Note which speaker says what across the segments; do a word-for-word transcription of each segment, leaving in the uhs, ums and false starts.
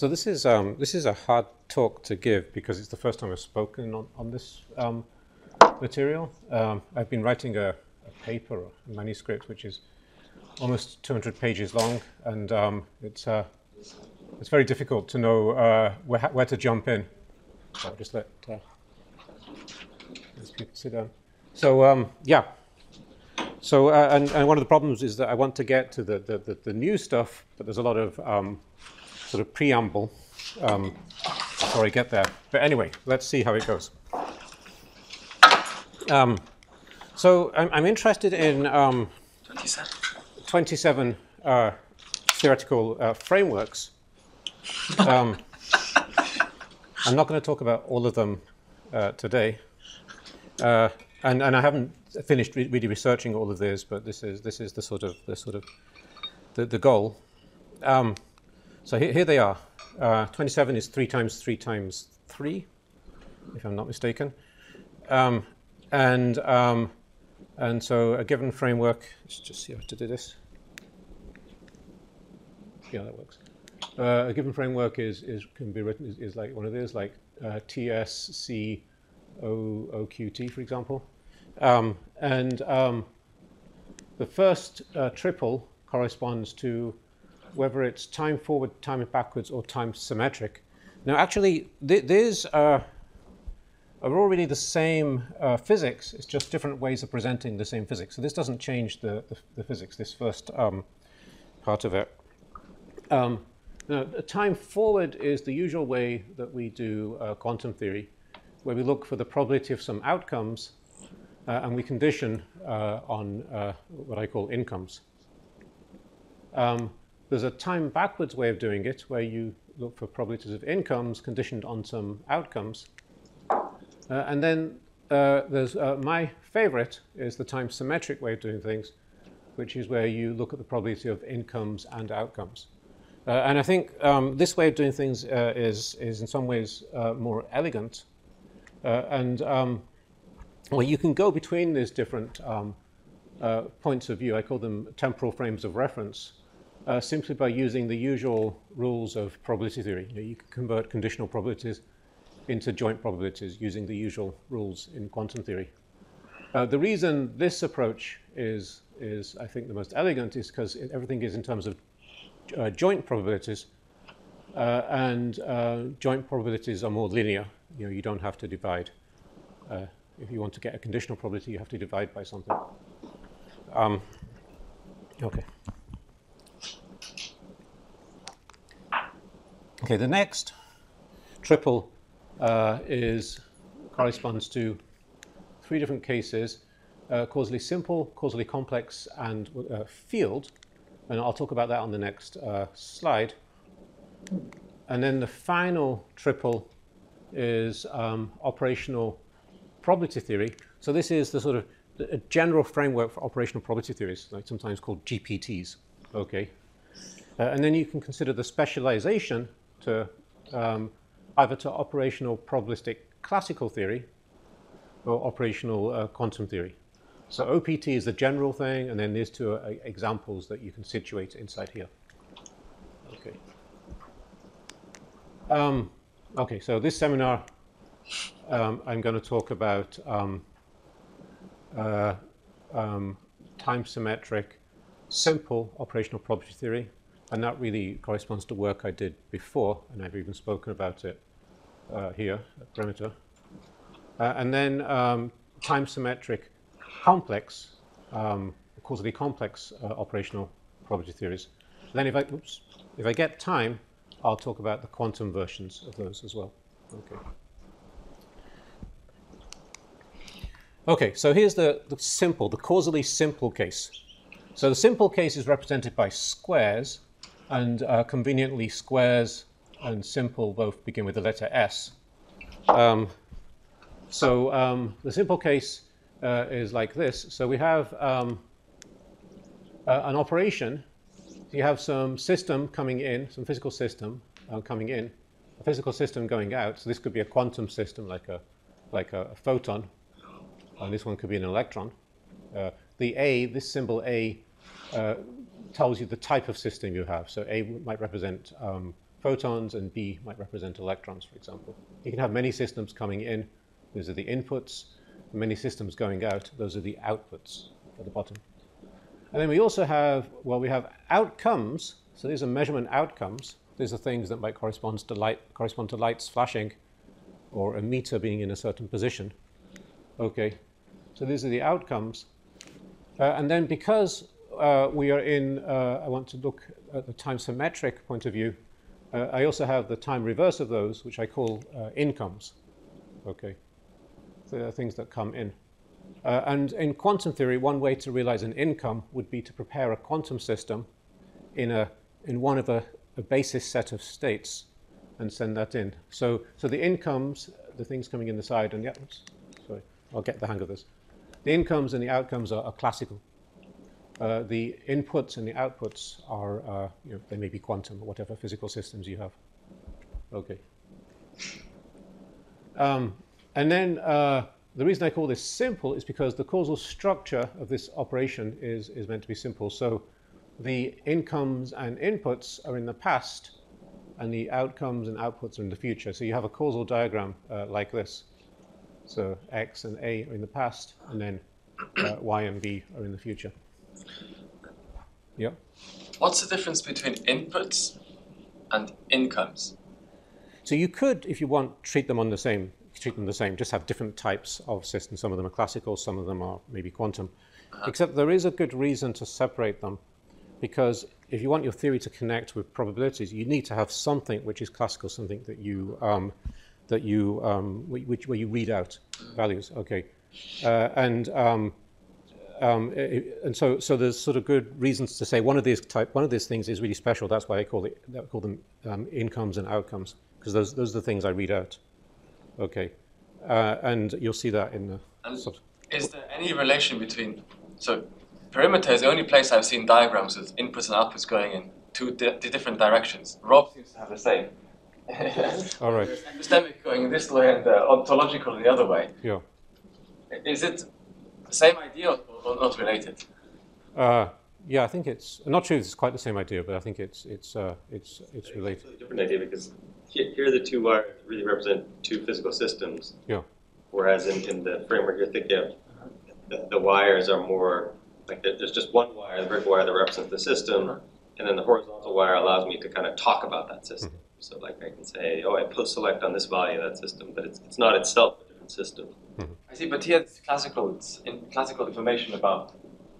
Speaker 1: So this is um, this is a hard talk to give because it's the first time I've spoken on, on this um, material. Um, I've been writing a, a paper, or a manuscript, which is almost two hundred pages long, and um, it's uh, it's very difficult to know uh, where, where to jump in. So I'll just let uh, these people sit down. So um, yeah. So uh, and, and one of the problems is that I want to get to the the, the, the new stuff, but there's a lot of um, sort of preamble um, before I get there. But anyway, let's see how it goes. Um, so I'm, I'm interested in um,
Speaker 2: twenty-seven,
Speaker 1: twenty-seven uh, theoretical uh, frameworks. Um, I'm not going to talk about all of them uh, today, uh, and and I haven't finished re- really researching all of these, but this is this is the sort of the sort of the, the goal. Um, So here, here they are. Uh, twenty-seven is three times three times three, if I'm not mistaken. Um, and um, and so a given framework. Let's just see how to do this. Yeah, that works. Uh, a given framework is is can be written is, is like one of these, like uh, T S C O O Q T, for example. Um, and um, the first uh, triple corresponds to whether it's time forward, time backwards, or time symmetric. Now, actually, th- these are, are all really the same uh, physics. It's just different ways of presenting the same physics. So this doesn't change the, the, the physics, this first um, part of it. Um, now, time forward is the usual way that we do uh, quantum theory, where we look for the probability of some outcomes, uh, and we condition uh, on uh, what I call incomes. Um, There's a time backwards way of doing it, where you look for probabilities of incomes conditioned on some outcomes. Uh, and then uh, there's uh, my favorite is the time symmetric way of doing things, which is where you look at the probability of incomes and outcomes. Uh, and I think um, this way of doing things uh, is, is in some ways uh, more elegant. Uh, and um, well, you can go between these different um, uh, points of view. I call them temporal frames of reference. Uh, simply by using the usual rules of probability theory. You know, you can convert conditional probabilities into joint probabilities using the usual rules in quantum theory. Uh, the reason this approach is, is, I think, the most elegant is because everything is in terms of uh, joint probabilities, uh, and uh, joint probabilities are more linear. You know, you don't have to divide. Uh, if you want to get a conditional probability, you have to divide by something. Um, okay. Okay, the next triple uh, is corresponds to three different cases: uh, causally simple, causally complex, and uh, field. And I'll talk about that on the next uh, slide. And then the final triple is um, operational probability theory. So this is the sort of a general framework for operational probability theories, like sometimes called G P Ts. Okay, uh, and then you can consider the specialization to um, either to operational probabilistic classical theory or operational uh, quantum theory. So O P T is the general thing, and then these two are examples that you can situate inside here. Okay. Um, okay, so this seminar, um, I'm going to talk about um, uh, um, time-symmetric, simple operational probability theory. And that really corresponds to work I did before, and I've even spoken about it uh, here at Perimeter. Uh, and then um, time-symmetric, complex, um, causally complex uh, operational probability theories. And then if I, oops, if I get time, I'll talk about the quantum versions of those as well. Okay. Okay, so here's the, the simple, the causally simple case. So the simple case is represented by squares, and uh, conveniently squares and simple both begin with the letter S. Um, so um, the simple case uh, is like this. So we have um, uh, an operation. You have some system coming in, some physical system uh, coming in, a physical system going out. So this could be a quantum system, like a, like a, a photon, and this one could be an electron. Uh, the A, this symbol A, uh, tells you the type of system you have. So A might represent um, photons, and B might represent electrons, for example. You can have many systems coming in. Those are the inputs. Many systems going out. Those are the outputs at the bottom. And then we also have, well, we have outcomes. So these are measurement outcomes. These are things that might correspond to light, correspond to lights flashing, or a meter being in a certain position. Okay, so these are the outcomes. Uh, and then because uh, we are in, uh, I want to look at the time symmetric point of view, uh, I also have the time reverse of those, which I call uh, incomes. Okay, so they are things that come in. Uh, and in quantum theory, one way to realize an income would be to prepare a quantum system in, a, in one of a, a basis set of states and send that in. So, so the incomes, the things coming in the side, and yeah, oops, sorry, I'll get the hang of this. The incomes and the outcomes are, are classical. Uh, the inputs and the outputs are, uh, you know, they may be quantum or whatever physical systems you have. Okay. Um, and then uh, the reason I call this simple is because the causal structure of this operation is, is meant to be simple. So the incomes and inputs are in the past, and the outcomes and outputs are in the future. So you have a causal diagram uh, like this. So X and A are in the past, and then uh, Y and B are in the future. Yeah.
Speaker 2: What's the difference between inputs and incomes?
Speaker 1: So you could, if you want, treat them on the same, treat them the same. Just have different types of systems. Some of them are classical, some of them are maybe quantum. Uh-huh. Except there is a good reason to separate them, because if you want your theory to connect with probabilities, you need to have something which is classical, something that you um, that you um, which where you read out values. Okay, uh, and um, um, it, and so so there's sort of good reasons to say one of these type one of these things is really special. That's why I call it I call them um, incomes and outcomes, because those those are the things I read out. Okay, uh, and you'll see that in the.
Speaker 2: And is there any relation between so? Perimeter is the only place I've seen diagrams with inputs and outputs going in two di different directions. Rob seems to have the same.
Speaker 1: All right.
Speaker 2: There's epistemic going this way and uh, ontological the other way.
Speaker 1: Yeah.
Speaker 2: Is it the same idea or, or not related?
Speaker 1: Uh, yeah, I think it's. I'm not sure it's quite the same idea, but I think it's it's uh, it's it's related.
Speaker 3: It's a different idea because here, here the two wires really represent two physical systems.
Speaker 1: Yeah.
Speaker 3: Whereas in, in the framework you're thinking of, the, the wires are more. Like there's just one wire, the vertical wire that represents the system, uh-huh. and then the horizontal wire allows me to kind of talk about that system. Mm-hmm. So like I can say, oh, I post-select on this value of that system, but it's it's not itself a different system.
Speaker 2: Mm-hmm. I see, but here it's classical, it's in classical information about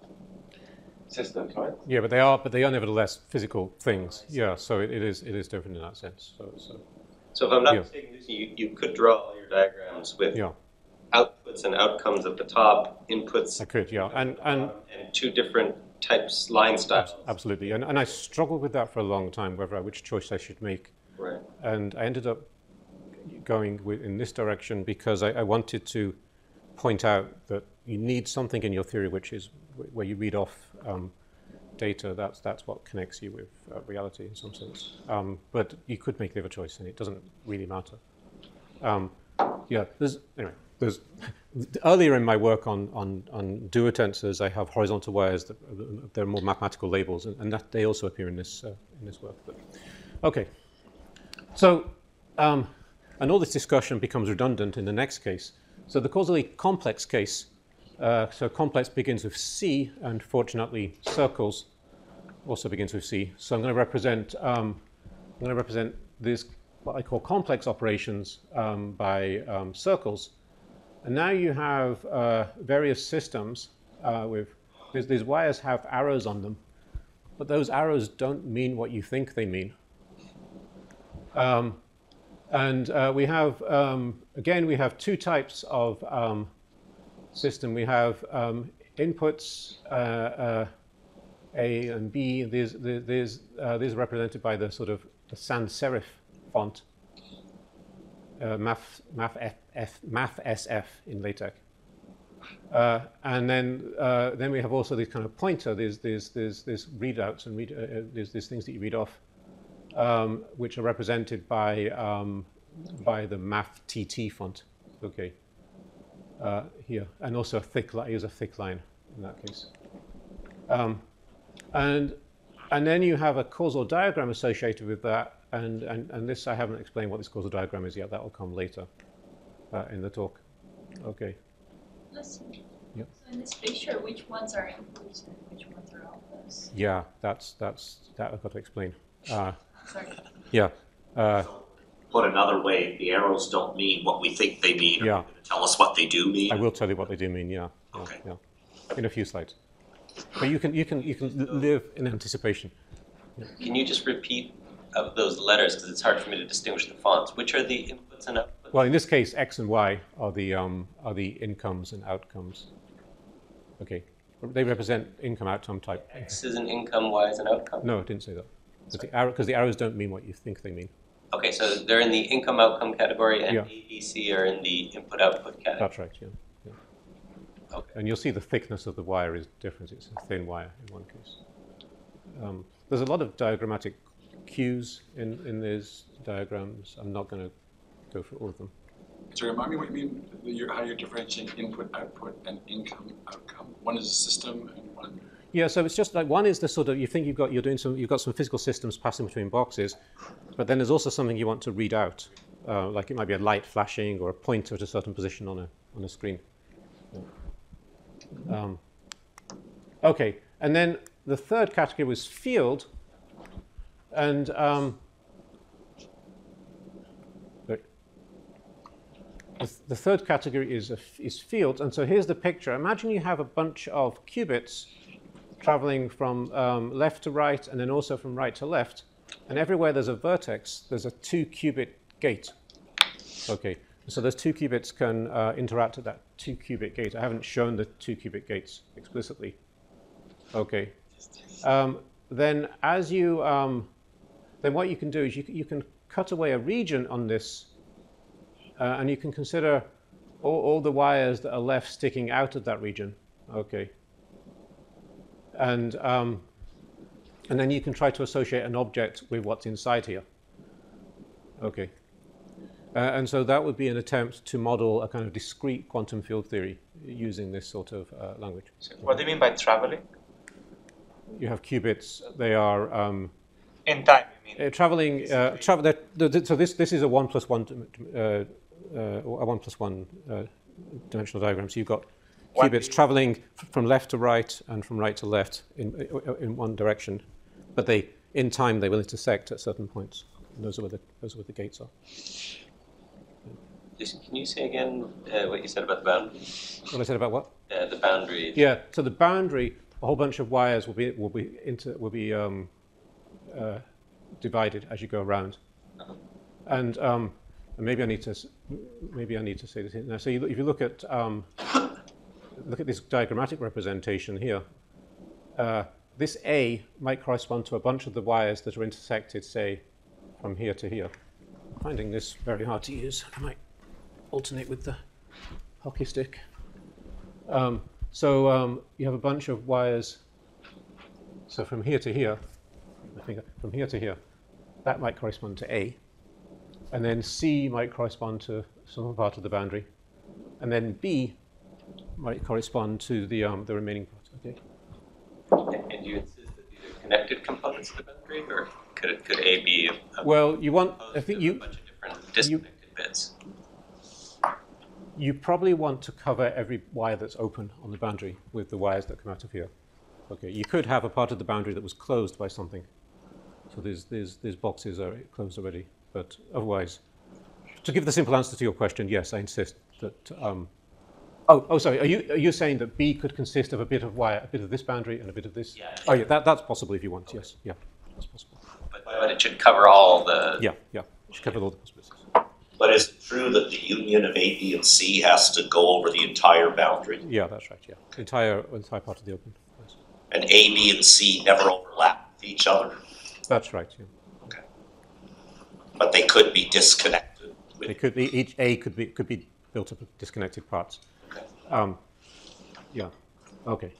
Speaker 2: systems, right?
Speaker 1: Yeah, but they are, but they are nevertheless physical things. Yeah, so it, it is it is different in that sense. So so,
Speaker 3: so if I'm not
Speaker 1: yeah.
Speaker 3: mistaken, you you could draw all your diagrams with.
Speaker 1: Yeah.
Speaker 3: Outputs and outcomes at the top, inputs.
Speaker 1: I could, yeah, and and,
Speaker 3: and two different types, line styles.
Speaker 1: Absolutely, and and I struggled with that for a long time, whether I, which choice I should make.
Speaker 3: Right.
Speaker 1: And I ended up going with, in this direction because I, I wanted to point out that you need something in your theory which is where you read off um, data. That's that's what connects you with uh, reality in some sense. Um, but you could make the other choice, and it doesn't really matter. Um, yeah. There's anyway. There's, earlier in my work on, on, on duotensors, I have horizontal wires that they're more mathematical labels, and, and that they also appear in this uh, in this work. But, okay, so um, and all this discussion becomes redundant in the next case. So the causally complex case. Uh, so complex begins with C, and fortunately, circles also begins with C. So I'm going to represent um, I'm going to represent these what I call complex operations um, by um, circles. And now you have uh, various systems uh, with, these, these wires have arrows on them, but those arrows don't mean what you think they mean. Um, and uh, we have, um, again, we have two types of um, system. We have um, inputs, uh, uh, A and B. These, these, uh, these are represented by the sort of the sans serif font. Uh, math, math, F, F, math S F in LaTeX, uh, and then uh, then we have also these kind of pointer. There's there's there's there's readouts and read uh, there's these things that you read off, um, which are represented by um, by the math T T font. Okay, uh, here, and also a thick line. Here's a thick line in that case, um, and and then you have a causal diagram associated with that. and, and, and this, I haven't explained what this causal diagram is yet. That will come later uh, in the talk. Okay.
Speaker 4: Let's see.
Speaker 1: Yep.
Speaker 4: So in this picture, which ones are inputs and which ones are outputs?
Speaker 1: Yeah, that's, that's, that I've got to explain. Uh,
Speaker 4: Sorry.
Speaker 1: yeah. Uh,
Speaker 5: Put another way, the arrows don't mean what we think they mean.
Speaker 1: Yeah.
Speaker 5: Are you going to tell us what they do mean?
Speaker 1: I will tell you what they do mean, yeah. yeah
Speaker 5: Okay.
Speaker 1: Yeah. In a few slides. But you can, you can, you can live in anticipation.
Speaker 3: Can you just repeat of those letters, because it's hard for me to distinguish the fonts? Which are the inputs and outputs?
Speaker 1: Well, in this case, X and Y are the, um, are the incomes and outcomes. Okay. They represent income outcome type.
Speaker 3: X is an income, Y is an outcome?
Speaker 1: No, I didn't say that. Because the, arrow, the arrows don't mean what you think they mean.
Speaker 3: Okay, so they're in the income outcome category, and
Speaker 1: Yeah.
Speaker 3: A, B, C are in the input output category.
Speaker 1: That's right, yeah. yeah.
Speaker 3: Okay.
Speaker 1: And you'll see the thickness of the wire is different. It's a thin wire in one case. Um, there's a lot of diagrammatic cues in, in these diagrams. I'm not going to go through all of them.
Speaker 6: So remind me what you mean, you're, how you're differentiating input, output, and income, outcome. One is a system, and one.
Speaker 1: Yeah, so it's just like one is the sort of, you think you've got, you're doing some, you've got some physical systems passing between boxes, but then there's also something you want to read out, uh, like it might be a light flashing or a pointer at a certain position on a on a screen. Yeah. Um, okay, and then the third category was field, and um, the, the third category is a, is field, and so here's the picture. Imagine you have a bunch of qubits traveling from um, left to right and then also from right to left. And everywhere there's a vertex, there's a two qubit gate. Okay, so those two qubits can uh, interact at that two qubit gate. I haven't shown the two qubit gates explicitly. Okay. Um, then as you, um, then what you can do is you, you can cut away a region on this uh, and you can consider all, all the wires that are left sticking out of that region. Okay. And, um, and then you can try to associate an object with what's inside here. Okay. Uh, and so that would be an attempt to model a kind of discrete quantum field theory using this sort of uh, language.
Speaker 7: So what do you mean by traveling?
Speaker 1: You have qubits. They are um,
Speaker 7: In time, you mean?
Speaker 1: uh, traveling. Uh, travel. So this this is a one plus one uh, uh, a one plus one uh, dimensional diagram. So you've got
Speaker 7: One
Speaker 1: qubits
Speaker 7: D.
Speaker 1: traveling f- from left to right and from right to left in in one direction, but they in time they will intersect at certain points. And those are where the those are where the gates are.
Speaker 3: Just, can you say again uh, what you said about the boundary?
Speaker 1: What I said about what?
Speaker 3: Uh, the boundary.
Speaker 1: Yeah. So the boundary, a whole bunch of wires will be will be inter will be um, uh, divided as you go around,
Speaker 3: Uh-huh.
Speaker 1: and um, and maybe I need to s- maybe I need to say this here now. So you, if you look at um, look at this diagrammatic representation here, uh, this A might correspond to a bunch of the wires that are intersected, say, from here to here. I'm finding this very hard to use. I might alternate with the hockey stick. Um, so um, you have a bunch of wires. So from here to here, I think from here to here, that might correspond to A. And then C might correspond to some part of the boundary. And then B might correspond to the um, the remaining part. Okay.
Speaker 3: And, and you insist that these are connected components of the boundary, or could it, could A be a, a
Speaker 1: Well, you want. I
Speaker 3: composed
Speaker 1: think
Speaker 3: of
Speaker 1: you
Speaker 3: a bunch of different disconnected bits?
Speaker 1: you probably want to cover every wire that's open on the boundary with the wires that come out of here. Okay. You could have a part of the boundary that was closed by something. So these these these boxes are closed already. But otherwise, to give the simple answer to your question, yes, I insist that. Um, oh, oh, sorry. Are you are you saying that B could consist of a bit of wire, a bit of this boundary, and a bit of this?
Speaker 3: Yeah.
Speaker 1: Oh, yeah. That, that's possible if you want. Yes. Yeah. That's possible.
Speaker 3: But, but it should cover all the.
Speaker 1: Yeah. Yeah. Should cover all the possibilities.
Speaker 5: But is it true that the union of A, B, and C has to go over the entire boundary?
Speaker 1: Yeah, that's right. Yeah. Entire entire part of the open. Yes.
Speaker 5: And A, B, and C never overlap with each other?
Speaker 1: That's right. Yeah.
Speaker 5: Okay. But they could be disconnected. With,
Speaker 1: It could be each A could be could be built up of disconnected parts.
Speaker 5: okay.
Speaker 1: Um, yeah. Okay.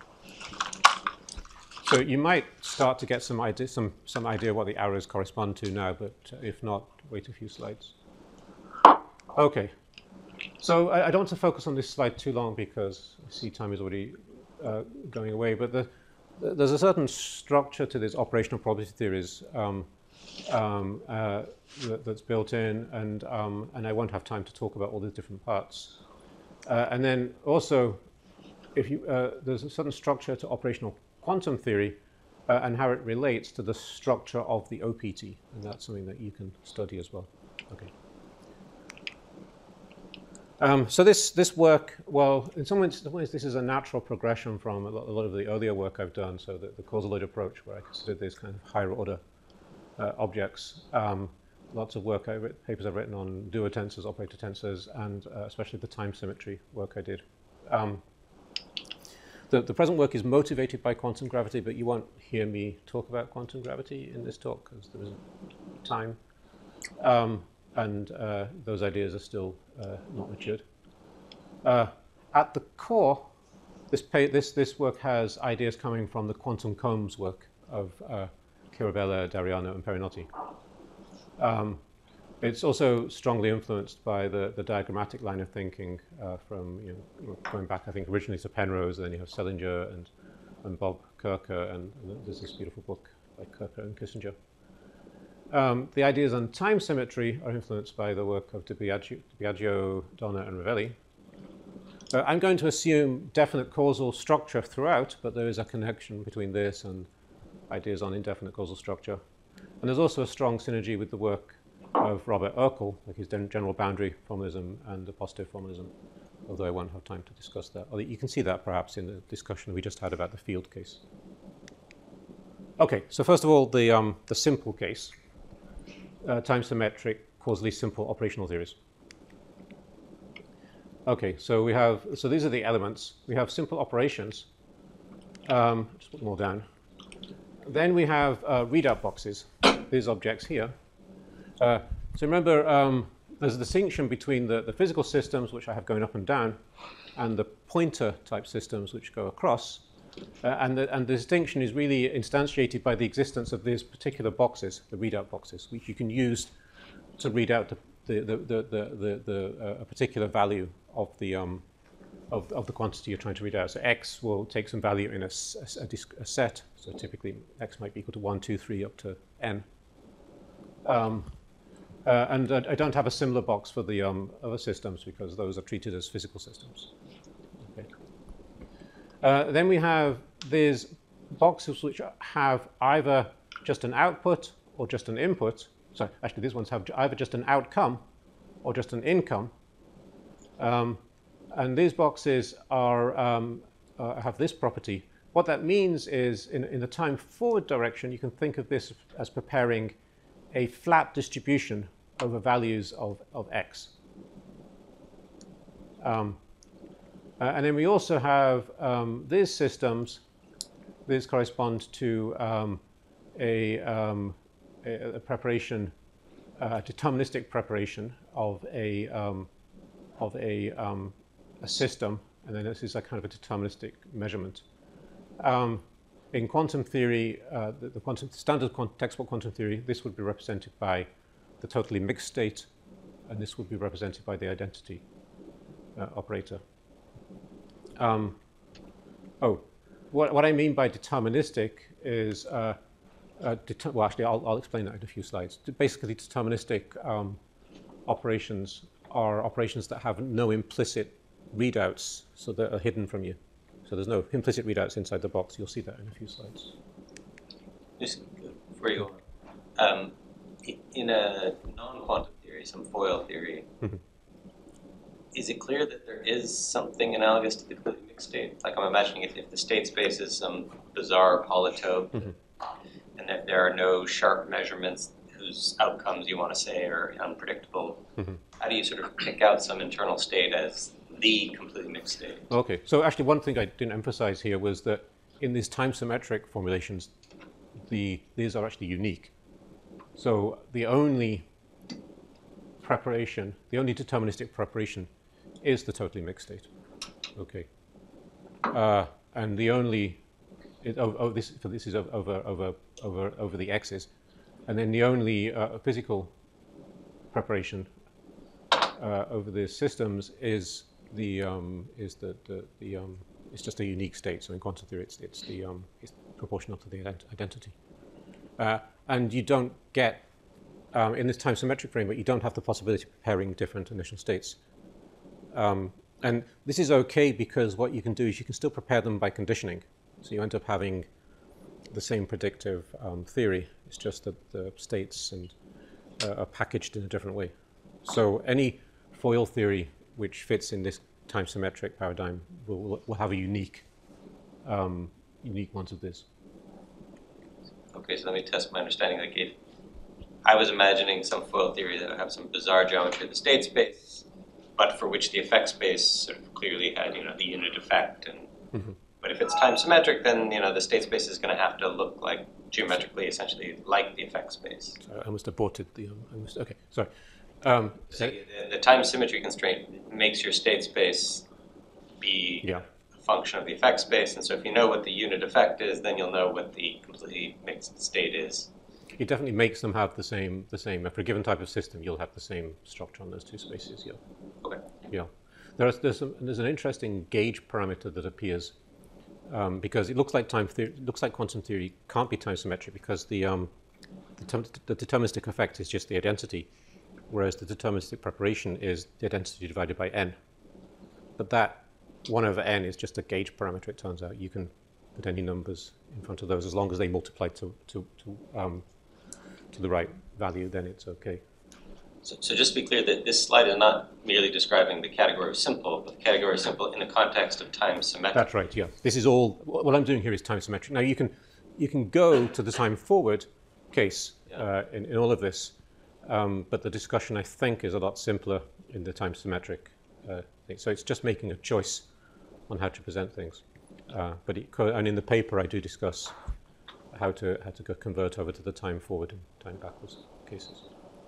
Speaker 1: So you might start to get some idea some some idea what the arrows correspond to now, but uh, if not, wait a few slides. Okay. So I, I don't want to focus on this slide too long because I see time is already uh, going away. But the, the, there's a certain structure to these operational probability theories um, um, uh, that, that's built in, and um, and I won't have time to talk about all the different parts. Uh, and then also, if you uh, there's a certain structure to operational quantum theory, uh, and how it relates to the structure of the O P T, and that's something that you can study as well. Okay. Um, so this this work, well, in some ways, some ways, this is a natural progression from a lot, a lot of the earlier work I've done. So the, the causaloid approach, where I considered these kind of higher order uh, objects. Um, lots of work I've written, papers I've written on duotensors, operator tensors, and uh, especially the time symmetry work I did. Um, the, the present work is motivated by quantum gravity, but you won't hear me talk about quantum gravity in this talk because there isn't time. Um, and uh, those ideas are still uh, not matured. Uh, at the core, this, pay, this, this work has ideas coming from the quantum combs work of uh, Chiarovella, D'Ariano, and Perinotti. Um, it's also strongly influenced by the, the diagrammatic line of thinking uh, from, you know, going back, I think, originally to Penrose, and then you have Selinger and, and Bob Kirker, and, and there's this beautiful book by Kirker and Kissinger. Um, the ideas on time symmetry are influenced by the work of Di Biagio, Biagio Donna, and Ravelli. Uh, I'm going to assume definite causal structure throughout, but there is a connection between this and ideas on indefinite causal structure. And there's also a strong synergy with the work of Robert Urkel, like his general boundary formalism and the positive formalism, although I won't have time to discuss that. Although you can see that perhaps in the discussion we just had about the field case. Okay, so first of all, the, um, the simple case. Uh, time symmetric, causally simple operational theories. Okay, so we have, so these are the elements. We have simple operations. Um, just put them all down. Then we have uh, readout boxes, these objects here. Uh, so remember, um, there's a distinction between the, the physical systems, which I have going up and down, and the pointer type systems, which go across. Uh, and, the, and the distinction is really instantiated by the existence of these particular boxes, the readout boxes, which you can use to read out the, the, the, the, the, the, uh, a particular value of the, um, of, of the quantity you're trying to read out. So x will take some value in a, a, a, a set. So typically x might be equal to one, two, three, up to n. Um, uh, and uh, I don't have a similar box for the um, other systems because those are treated as physical systems. Okay. Uh, then we have these boxes which have either just an output or just an input. Sorry, actually these ones have either just an outcome or just an income. Um, and these boxes are, um, uh, have this property. What that means is in, in the time forward direction, you can think of this as preparing a flat distribution over values of, of x. Um, Uh, and then we also have um, these systems. These correspond to um, a, um, a, a preparation, uh, deterministic preparation of a um, of a, um, a system, and then this is a kind of a deterministic measurement. Um, in quantum theory, uh, the, the quantum standard quant textbook quantum theory, this would be represented by the totally mixed state, and this would be represented by the identity uh, operator. Um, oh, what, what I mean by deterministic is, uh, uh, deter well, actually, I'll, I'll explain that in a few slides. Basically, deterministic um, operations are operations that have no implicit readouts, so that are hidden from you. So there's no implicit readouts inside the box. You'll see that in a few slides.
Speaker 3: Just before you go on, um, in a non-quantum theory, some foil theory,
Speaker 1: mm-hmm.
Speaker 3: Is it clear that there is something analogous to the completely mixed state? Like I'm imagining if, if the state space is some bizarre polytope, mm-hmm. and that there are no sharp measurements whose outcomes you want to say are unpredictable, mm-hmm. how do you sort of pick out some internal state as the completely mixed state?
Speaker 1: Okay, so actually one thing I didn't emphasize here was that in these time symmetric formulations, the, these are actually unique. So the only preparation, the only deterministic preparation is the totally mixed state. Okay, uh, and the only it, oh, oh, this so this is over over over over the x's, and then the only uh, physical preparation uh, over the systems is the um, is the the, the um, it's just a unique state. So in quantum theory, it's it's the um, it's proportional to the ident identity, uh, and you don't get um, in this time-symmetric framework, you don't have the possibility of preparing different initial states. Um, and this is okay because what you can do is you can still prepare them by conditioning. So you end up having the same predictive um, theory. It's just that the states and uh, are packaged in a different way. So any foil theory which fits in this time-symmetric paradigm will, will have a unique, um, unique ones of this.
Speaker 3: Okay, so let me test my understanding. Like if I was imagining some foil theory that would have some bizarre geometry of the state space, but for which the effect space sort of clearly had, you know, the unit effect. And
Speaker 1: Mm-hmm.
Speaker 3: but if it's time symmetric, then you know the state space is going to have to look like geometrically, essentially like the effect space.
Speaker 1: So I almost aborted the. Um, I almost, okay, sorry. Um,
Speaker 3: So the, the time symmetry constraint makes your state space be
Speaker 1: yeah.
Speaker 3: a function of the effect space, and so if you know what the unit effect is, then you'll know what the completely mixed state is.
Speaker 1: It definitely makes them have the same, the same. For a given type of system, you'll have the same structure on those two spaces. Yeah.
Speaker 3: Okay.
Speaker 1: Yeah. There's there's, some, there's an interesting gauge parameter that appears um, because it looks like time theory, looks like quantum theory can't be time symmetric because the um, the, term, the deterministic effect is just the identity, whereas the deterministic preparation is the identity divided by n. But that one over n is just a gauge parameter. It turns out you can put any numbers in front of those as long as they multiply to to to um, to the right value, then it's okay.
Speaker 3: So, so just to be clear, that this slide is not merely describing the category of simple, but the category of simple in the context of time symmetric.
Speaker 1: That's right. Yeah. This is all. What I'm doing here is time symmetric. Now you can you can go to the time forward case uh, in, in all of this, um, but the discussion I think is a lot simpler in the time symmetric uh, thing. So it's just making a choice on how to present things. Uh, but it, and in the paper I do discuss how to how to go convert over to the time forward and time backwards cases.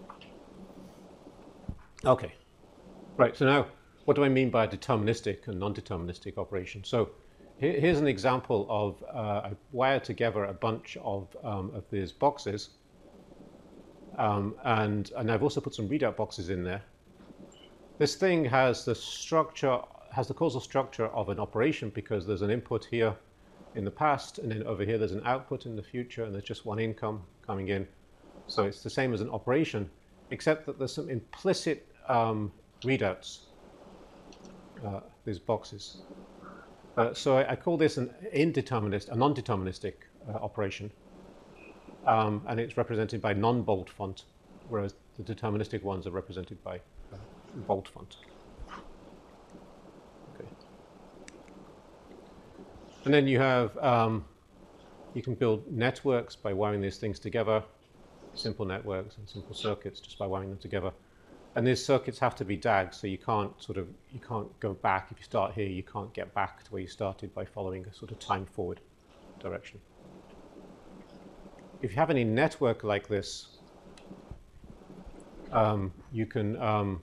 Speaker 1: Okay, right, so now what do I mean by deterministic and non-deterministic operation? So here, here's an example of uh, I wired together a bunch of, um, of these boxes um, and, and I've also put some readout boxes in there. This thing has the structure, has the causal structure of an operation because there's an input here in the past and then over here there's an output in the future and there's just one income coming in. So it's the same as an operation, except that there's some implicit um, readouts, uh, these boxes. Uh, so I, I call this an indeterministic, a non-deterministic uh, operation, um, and it's represented by non-bold font, whereas the deterministic ones are represented by uh, bold font. Okay. And then you have, um, you can build networks by wiring these things together. Simple networks and simple circuits just by wiring them together. And these circuits have to be D A G, so you can't sort of, you can't go back. If you start here, you can't get back to where you started by following a sort of time forward direction. If you have any network like this, um, you can um,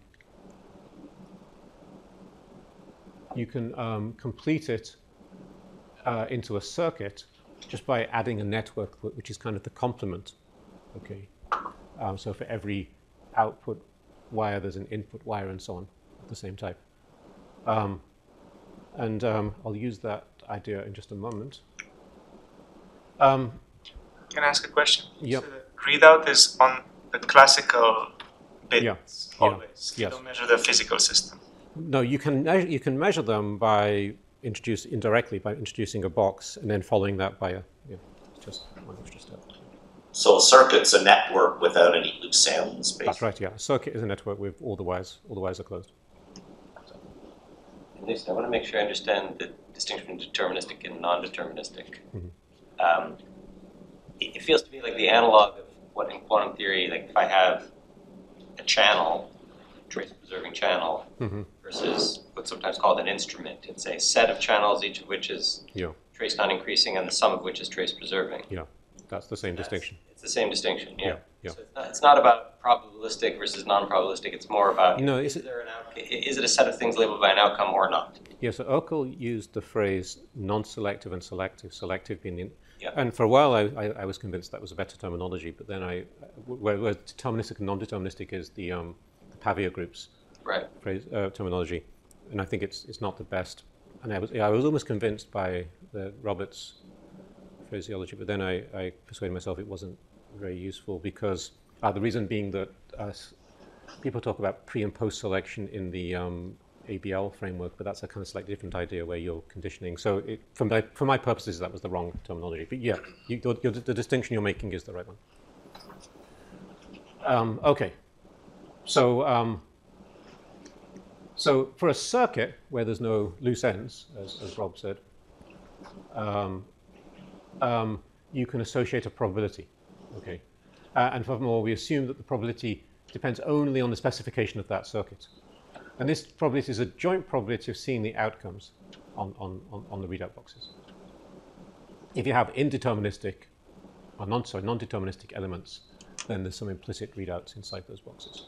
Speaker 1: you can um, complete it uh, into a circuit just by adding a network which is kind of the complement. Okay, um, so for every output wire, there's an input wire and so on of the same type. Um, and um, I'll use that idea in just a moment. Um,
Speaker 7: Can I ask a question?
Speaker 1: Yep.
Speaker 7: So the readout is on the classical bits
Speaker 1: Yeah.
Speaker 7: always.
Speaker 1: Yeah.
Speaker 7: You don't measure the physical system.
Speaker 1: no, you can measure, you can measure them by introduce indirectly by introducing a box and then following that by a yeah, just one extra step.
Speaker 5: So a circuit's a network without any loose ends, basically.
Speaker 1: That's right. Yeah, a circuit is a network with all the wires. All the wires are closed.
Speaker 3: At least I want to make sure I understand the distinction between deterministic and non-deterministic.
Speaker 1: Mhm.
Speaker 3: Um, it, it feels to me like the analog of what in quantum theory, like if I have a channel, trace-preserving channel,
Speaker 1: Mm-hmm.
Speaker 3: versus what's sometimes called an instrument. It's a set of channels, each of which is
Speaker 1: Yeah,
Speaker 3: trace non-increasing, and the sum of which is trace-preserving.
Speaker 1: yeah, that's the same
Speaker 3: That's-
Speaker 1: distinction.
Speaker 3: It's the same distinction, yeah.
Speaker 1: Yeah, yeah.
Speaker 3: So it's not, it's not about probabilistic versus non-probabilistic. It's more about
Speaker 1: You know,
Speaker 3: is
Speaker 1: is it-
Speaker 3: there an out, is it a set of things labeled by an outcome or not?
Speaker 1: Yeah, so Urkel used the phrase non-selective and selective, selective being the...
Speaker 3: Yeah.
Speaker 1: And for a while I, I, I was convinced that was a better terminology, but then I, where, where deterministic and non-deterministic is the, um, the Pavia group's
Speaker 3: Right.
Speaker 1: phrase, uh, terminology, and I think it's it's not the best. And I was I was almost convinced by the Roberts phraseology, but then I, I persuaded myself it wasn't very useful because Uh, the reason being that uh, people talk about pre and post selection in the um, A B L framework, but that's a kind of slightly different idea where you're conditioning. So it, for, my, for my purposes, that was the wrong terminology. But yeah, you, you're, you're, the distinction you're making is the right one. Um, okay. So, um, so for a circuit where there's no loose ends, as, as Rob said, um, um, you can associate a probability. Okay. Uh, and furthermore, we assume that the probability depends only on the specification of that circuit. And this probability is a joint probability of seeing the outcomes on, on, on, on the readout boxes. If you have indeterministic, or non, sorry, non-deterministic elements, then there's some implicit readouts inside those boxes.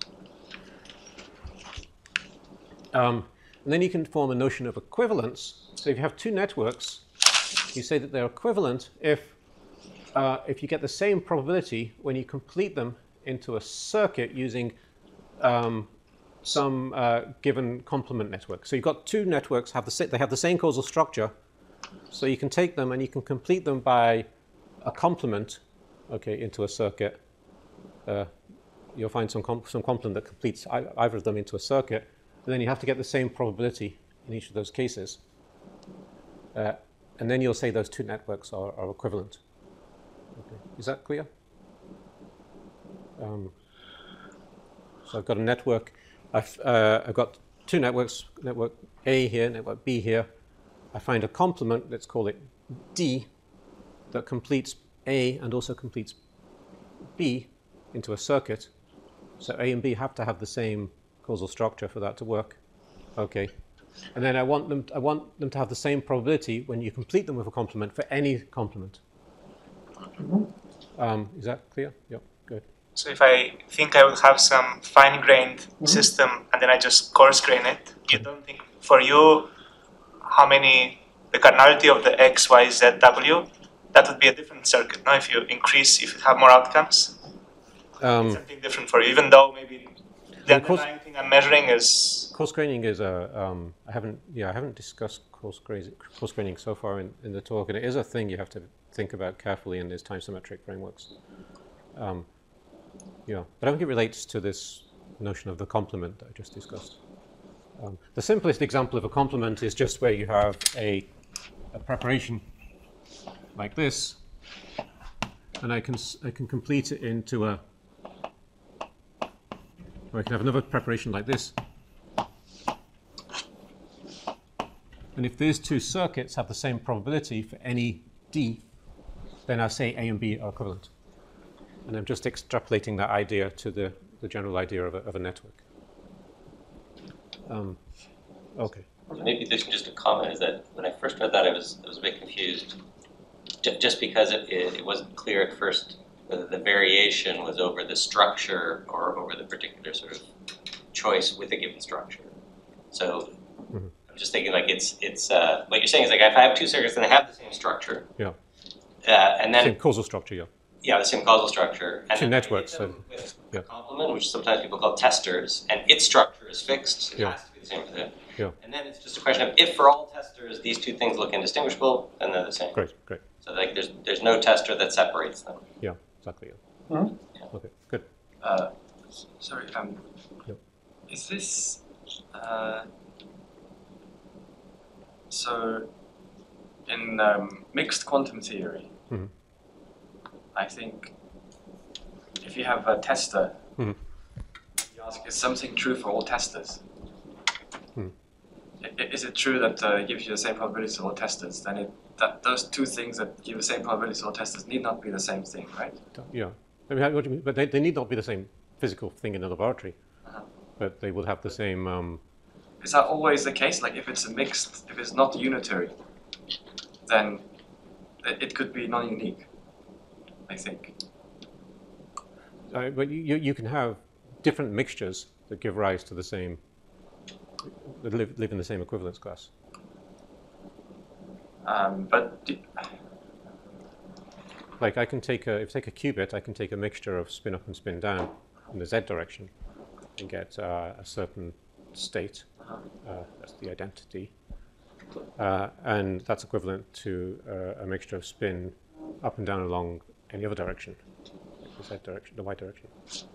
Speaker 1: Um, and then you can form a notion of equivalence. So if you have two networks, you say that they're equivalent if, uh, if you get the same probability when you complete them into a circuit using um, some uh, given complement network. So you've got two networks, have the sa- they have the same causal structure, so you can take them and you can complete them by a complement, okay, into a circuit. Uh, you'll find some, comp- some complement that completes I- either of them into a circuit, and then you have to get the same probability in each of those cases. Uh, and then you'll say those two networks are, are equivalent. Okay. Is that clear? Um, so I've got a network. I've, uh, I've got two networks, network A here, network B here. I find a complement, let's call it D, that completes A and also completes B into a circuit. So A and B have to have the same causal structure for that to work. Okay. And then I want them, I want them to have the same probability when you complete them with a complement for any complement. Um, is that clear? Yep, good.
Speaker 7: So if I think I will have some fine-grained mm-hmm. system and then I just coarse-grain it, you don't think for you how many, the cardinality of the X, Y, Z, W, that would be a different circuit, no? If you increase, if you have more outcomes,
Speaker 1: um,
Speaker 7: it's something different for you, even though maybe the underlying
Speaker 1: course,
Speaker 7: thing I'm measuring is...
Speaker 1: Coarse graining is a, um, I haven't, yeah, I haven't discussed coarse, gra- coarse graining so far in, in the talk, and it is a thing you have to think about carefully in these time symmetric frameworks. Um, yeah, but I think it relates to this notion of the complement that I just discussed. Um, the simplest example of a complement is just where you have a, a preparation like this, and I can I can complete it into a, or I can have another preparation like this. And if these two circuits have the same probability for any D, then I say A and B are equivalent. And I'm just extrapolating that idea to the, the general idea of a, of a network. Um, okay.
Speaker 3: Maybe there's just a comment is that when I first read that, I was I was a bit confused, J- just because it, it, it wasn't clear at first whether the variation was over the structure or over the particular sort of choice with a given structure. So mm-hmm. I'm just thinking like it's it's uh, what you're saying is like if I have two circuits and they have the same structure,
Speaker 1: yeah,
Speaker 3: uh, and then
Speaker 1: same causal structure, yeah.
Speaker 3: Yeah, the same causal structure. And
Speaker 1: two networks. So,
Speaker 3: with
Speaker 1: yeah.
Speaker 3: a complement, which sometimes people call testers, and its structure is fixed. It
Speaker 1: yeah.
Speaker 3: has to be the same for them.
Speaker 1: Yeah.
Speaker 3: And then it's just a question of if for all testers these two things look indistinguishable, then they're the same.
Speaker 1: Great, great.
Speaker 3: So like there's there's no tester that separates them.
Speaker 1: Yeah, exactly. Yeah. Mm-hmm. Yeah. Okay, good.
Speaker 2: Uh, sorry. Um,
Speaker 1: yep.
Speaker 2: Is this uh, so in um, mixed quantum theory?
Speaker 1: Mm-hmm.
Speaker 2: I think if you have a tester,
Speaker 1: mm-hmm.
Speaker 2: you ask, is something true for all testers?
Speaker 1: Mm-hmm.
Speaker 2: I, is it true that uh, it gives you the same probability to all testers? Then it, that those two things that give the same probability to all testers need not be the same thing, right?
Speaker 1: Yeah. I mean, what do you mean? But they, they need not be the same physical thing in the laboratory,
Speaker 2: uh-huh.
Speaker 1: but they will have the same... Um,
Speaker 2: is that always the case? Like if it's a mixed, if it's not unitary, then it, it could be non-unique. I think.
Speaker 1: Uh, but you, you can have different mixtures that give rise to the same, that live, live in the same equivalence class.
Speaker 2: Um, but do,
Speaker 1: like I can take a, if I take a qubit, I can take a mixture of spin up and spin down in the z direction and get uh, a certain state.
Speaker 2: uh-huh.
Speaker 1: Uh, that's the identity. Uh, and that's equivalent to uh, a mixture of spin up and down along any other direction. outside direction, the y direction.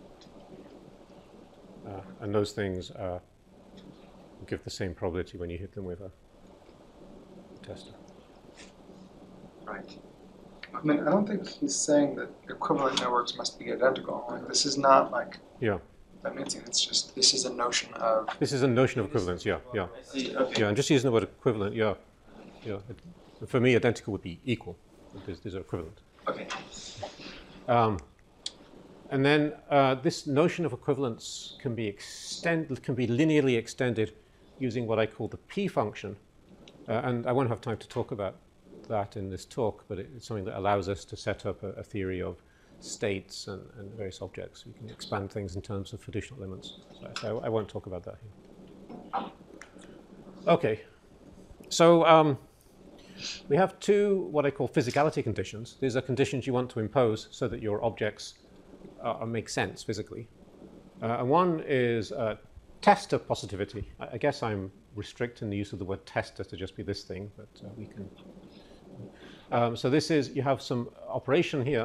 Speaker 1: Uh, and those things uh, give the same probability when you hit them with a tester.
Speaker 6: Right.
Speaker 8: I mean, I don't think he's saying that equivalent networks must be identical. Like, this is not like
Speaker 1: Yeah.
Speaker 8: dimension. It's just this is a notion of.
Speaker 1: This is a notion of equivalence. Yeah, yeah,
Speaker 3: I see, okay.
Speaker 1: yeah. And just using the word equivalent. Yeah, yeah. It, for me, identical would be equal. Because these are equivalent.
Speaker 6: Okay.
Speaker 1: Um, and then uh, this notion of equivalence can be extended, can be linearly extended using what I call the P function. Uh, and I won't have time to talk about that in this talk, but it, it's something that allows us to set up a, a theory of states and, and various objects. We can expand things in terms of fiducial limits. So, so I won't talk about that here. Okay. So um, we have two what I call physicality conditions. These are conditions you want to impose so that your objects uh, make sense physically. Uh, and one is uh, tester positivity. I, I guess I'm restricting the use of the word tester to just be this thing, but uh, we can. Um, so this is, you have some operation here,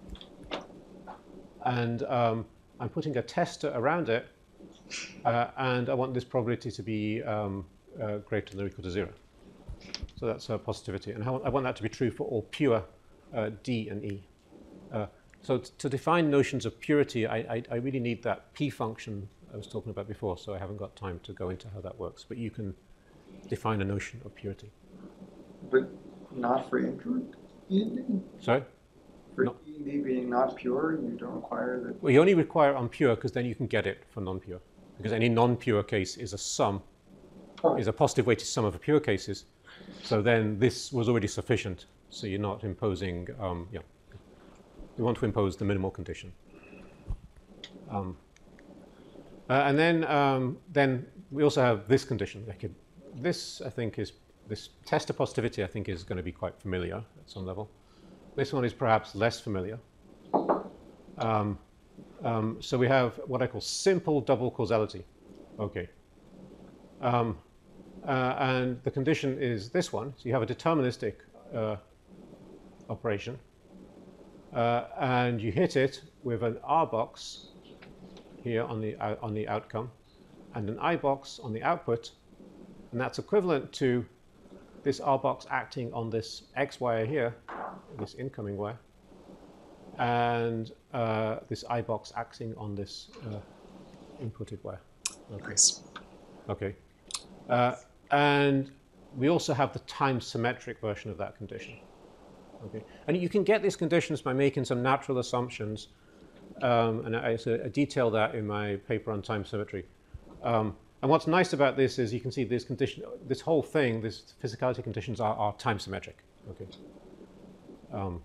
Speaker 1: and um, I'm putting a tester around it, uh, and I want this probability to be um, uh, greater than or equal to zero. So that's uh, positivity, and how, I want that to be true for all pure uh, D and E. Uh, so t- to define notions of purity, I, I, I really need that P function I was talking about before, so I haven't got time to go into how that works. But you can define a notion of purity.
Speaker 8: But not for input E and D?
Speaker 1: Sorry?
Speaker 8: For
Speaker 1: No.
Speaker 8: E and D being not pure, you don't require that.
Speaker 1: Well, you only require on pure because then you can get it for non-pure. Because any non-pure case is a sum,
Speaker 8: Oh.
Speaker 1: is a positive weighted sum of the pure cases. So then this was already sufficient. So you're not imposing, um, yeah. You want to impose the minimal condition. Um, uh, and then, um, then we also have this condition. Like it, this, I think, is this tester positivity. I think is going to be quite familiar at some level. This one is perhaps less familiar. Um, um, so we have what I call simple double causality. Okay. Um, uh, and the condition is this one. So you have a deterministic uh, operation, uh, and you hit it with an R box here on the uh, on the outcome, and an I box on the output, and that's equivalent to this R box acting on this X wire here, this incoming wire, and uh, this I box acting on this uh, inputted wire. Okay.
Speaker 8: Nice.
Speaker 1: Okay. Uh, and we also have the time symmetric version of that condition. Okay. And you can get these conditions by making some natural assumptions, um, and I, so I detail that in my paper on time symmetry. Um, and what's nice about this is you can see this condition, this whole thing, these physicality conditions are, are time symmetric. Okay. Um,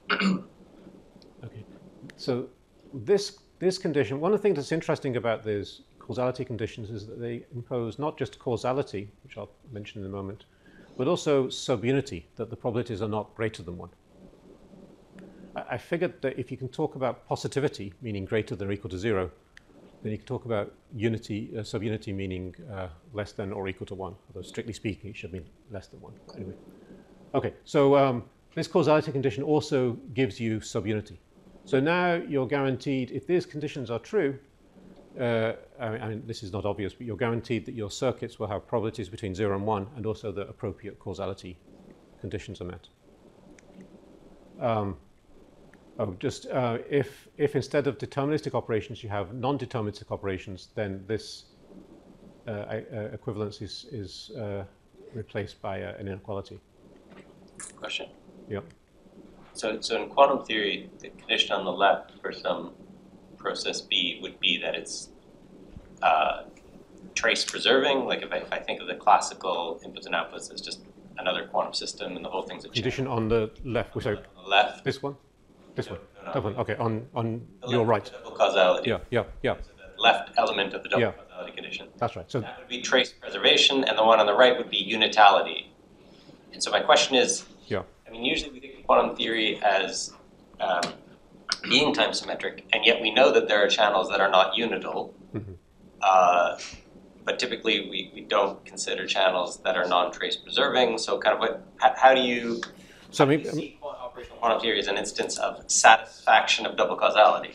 Speaker 1: okay. So this this condition, one of the things that's interesting about these causality conditions is that they impose not just causality, which I'll mention in a moment, but also subunity, that the probabilities are not greater than one. I, I figured that if you can talk about positivity, meaning greater than or equal to zero, then you can talk about unity, uh, subunity, meaning uh, less than or equal to one. Although strictly speaking, it should mean less than one. Anyway, okay. So um, this causality condition also gives you subunity. So now you're guaranteed, if these conditions are true, uh, I, mean, I mean, this is not obvious, but you're guaranteed that your circuits will have probabilities between zero and one, and also the appropriate causality conditions are met. Um, oh, just uh, if if instead of deterministic operations you have non-deterministic operations, then this uh, uh, equivalence is is uh, replaced by uh, an inequality.
Speaker 3: Question.
Speaker 1: Yep.
Speaker 3: So, so in quantum theory, the condition on the left for some process B would be that it's uh, trace preserving. Like if I, if I think of the classical inputs and outputs as just another quantum system, and the whole thing's a
Speaker 1: Condition on the left. Sorry,
Speaker 3: on the left.
Speaker 1: this one. This
Speaker 3: No,
Speaker 1: one.
Speaker 3: no, no.
Speaker 1: That one. Okay. On on
Speaker 3: The
Speaker 1: your
Speaker 3: left
Speaker 1: right.
Speaker 3: is the double causality.
Speaker 1: Yeah. Yeah. Yeah.
Speaker 3: So the left element of the double
Speaker 1: Yeah.
Speaker 3: causality condition.
Speaker 1: That's right. So
Speaker 3: That would be trace preservation, and the one on the right would be unitality. And so my question is,
Speaker 1: yeah.
Speaker 3: I mean, usually we think of quantum theory as um, being time symmetric, and yet we know that there are channels that are not unital.
Speaker 1: Mm-hmm.
Speaker 3: Uh, but typically we, we don't consider channels that are non-trace preserving. So kind of what, how, how do you,
Speaker 1: So
Speaker 3: how do you
Speaker 1: maybe,
Speaker 3: see quantum Informational quantum theory is an instance of satisfaction of double causality.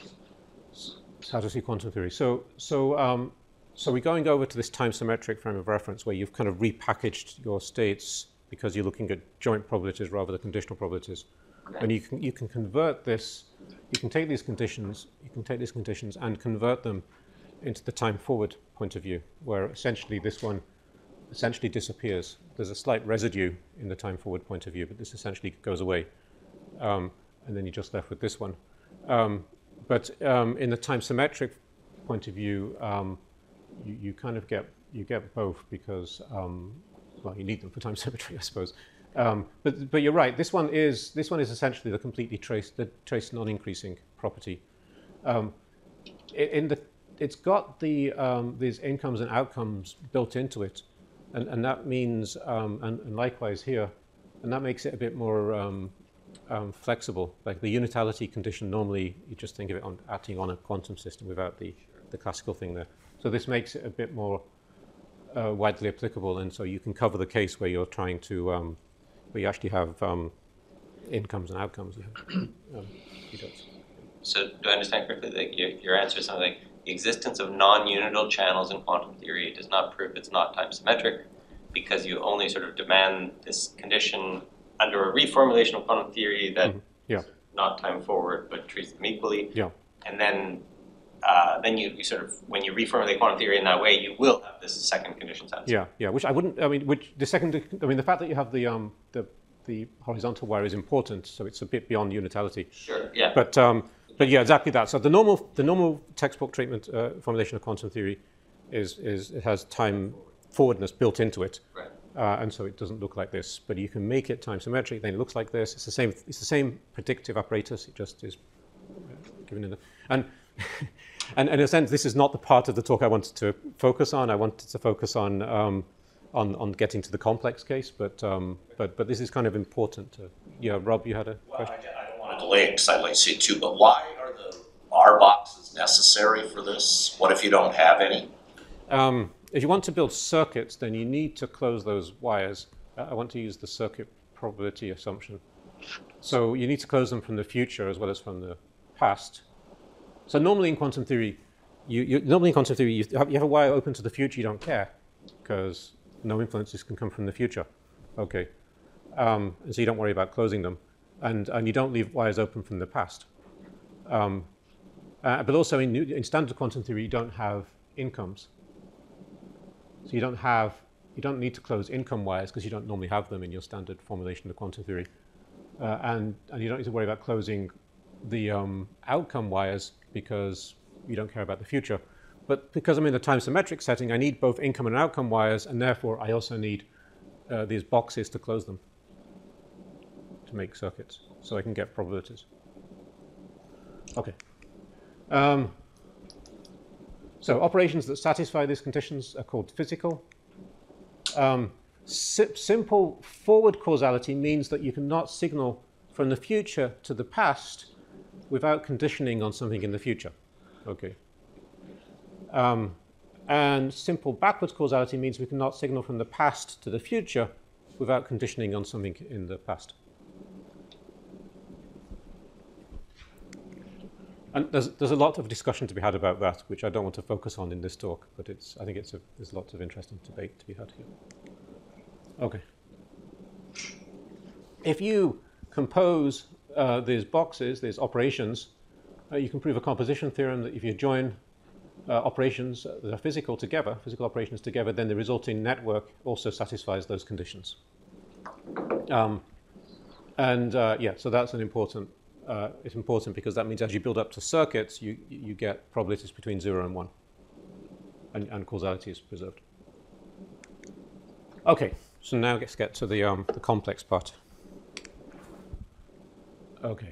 Speaker 1: How to see quantum theory. So, so, um, so we're going over to this time-symmetric frame of reference where you've kind of repackaged your states because you're looking at joint probabilities rather than conditional probabilities.
Speaker 3: Okay.
Speaker 1: And you can you can convert this. You can take these conditions. You can take these conditions and convert them into the time-forward point of view, where essentially this one essentially disappears. There's a slight residue in the time-forward point of view, but this essentially goes away, um, and then you're just left with this one. Um, But um, in the time-symmetric point of view, um, you, you kind of get you get both because um, well, you need them for time symmetry, I suppose. Um, but but you're right. This one is this one is essentially the completely trace the trace non-increasing property. Um, in the it's got the um, these incomes and outcomes built into it, and and that means um, and, and likewise here, and that makes it a bit more. Um, Um, flexible. Like the unitality condition, normally you just think of it on acting on a quantum system without the, the classical thing there. So this makes it a bit more uh, widely applicable, and so you can cover the case where you're trying to, um, where you actually have um, incomes and outcomes. You have, um, you don't.
Speaker 3: So do I understand correctly that your, your answer is something like the existence of non-unital channels in quantum theory does not prove it's not time symmetric because you only sort of demand this condition under a reformulation of quantum theory that
Speaker 1: Mm-hmm. Yeah.
Speaker 3: is not time forward but treats them equally.
Speaker 1: Yeah.
Speaker 3: And then uh, then you, you sort of, when you reformulate quantum theory in that way, you will have this second condition satisfied.
Speaker 1: Yeah, yeah. Which I wouldn't. I mean, which the second. I mean, the fact that you have the um the the horizontal wire is important, so it's a bit beyond unitality.
Speaker 3: Sure. Yeah.
Speaker 1: But um but yeah, exactly that. So the normal the normal textbook treatment uh, formulation of quantum theory is is it has time forwardness built into it.
Speaker 3: Right.
Speaker 1: Uh, and so it doesn't look like this, but you can make it time symmetric. Then it looks like this. It's the same. It's the same predictive apparatus. It just is given in the and and, and in a sense, this is not the part of the talk I wanted to focus on. I wanted to focus on um, on on getting to the complex case, but um, but but this is kind of important. To, yeah, Rob, you had a
Speaker 5: Well,
Speaker 1: question.
Speaker 5: I, I don't want to delay it because I'd like to see it too, but why are the R boxes necessary for this? What if you don't have any?
Speaker 1: Um, if you want to build circuits, then you need to close those wires. Uh, I want to use the circuit probability assumption. So you need to close them from the future as well as from the past. So normally in quantum theory, you, you normally in quantum theory you have, you have a wire open to the future. You don't care because no influences can come from the future. Okay, um, and so you don't worry about closing them, and and you don't leave wires open from the past. Um, uh, but also in, in standard quantum theory, you don't have incomes. So you don't have, you don't need to close income wires because you don't normally have them in your standard formulation of quantum theory. Uh, and, and you don't need to worry about closing the um, outcome wires because you don't care about the future. But because I'm in the time symmetric setting, I need both income and outcome wires, and therefore I also need uh, these boxes to close them to make circuits so I can get probabilities. Okay. Um, So operations that satisfy these conditions are called physical. Um, si simple forward causality means that you cannot signal from the future to the past without conditioning on something in the future. Okay. Um, and simple backwards causality means we cannot signal from the past to the future without conditioning on something in the past. And there's, there's a lot of discussion to be had about that, which I don't want to focus on in this talk, but it's, I think it's a, there's lots of interesting debate to be had here. Okay. If you compose uh, these boxes, these operations, uh, you can prove a composition theorem that if you join uh, operations that are physical together, physical operations together, then the resulting network also satisfies those conditions. Um, and uh, yeah, so that's an important Uh, it's important because that means as you build up to circuits, you, you get probabilities between zero and one, and, and causality is preserved. Okay, so now let's get to the, um, the complex part. Okay.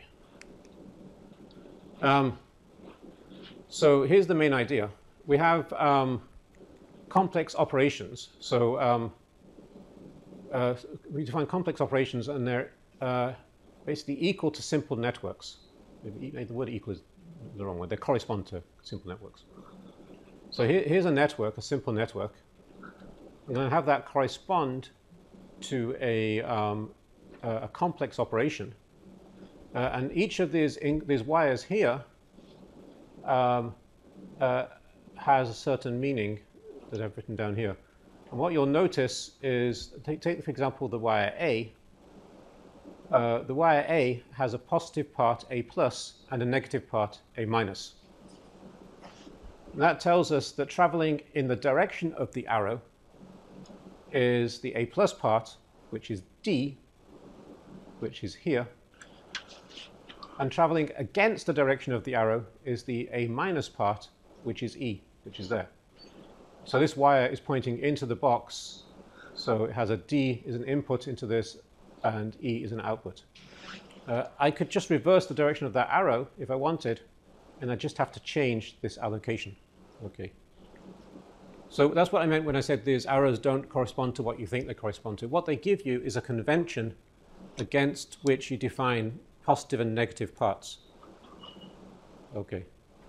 Speaker 1: Um, so here's the main idea. We have um, complex operations. So um, uh, we define complex operations, and they're uh, basically equal to simple networks. The word equal is the wrong word. They correspond to simple networks. So here, here's a network, a simple network. We're going to have that correspond to a, um, a, a complex operation Uh, and each of these, in, these wires here um, uh, has a certain meaning that I've written down here. And what you'll notice is, take, take for example, the wire A. Uh, the wire A has a positive part, A plus, and a negative part, A minus. And that tells us that traveling in the direction of the arrow is the A plus part, which is D, which is here. And traveling against the direction of the arrow is the A minus part, which is E, which is there. So this wire is pointing into the box, so it has a D is an input into this, and E is an output. Uh, I could just reverse the direction of that arrow if I wanted, and I just have to change this allocation. Okay. So that's what I meant when I said these arrows don't correspond to what you think they correspond to. What they give you is a convention against which you define positive and negative parts. Okay.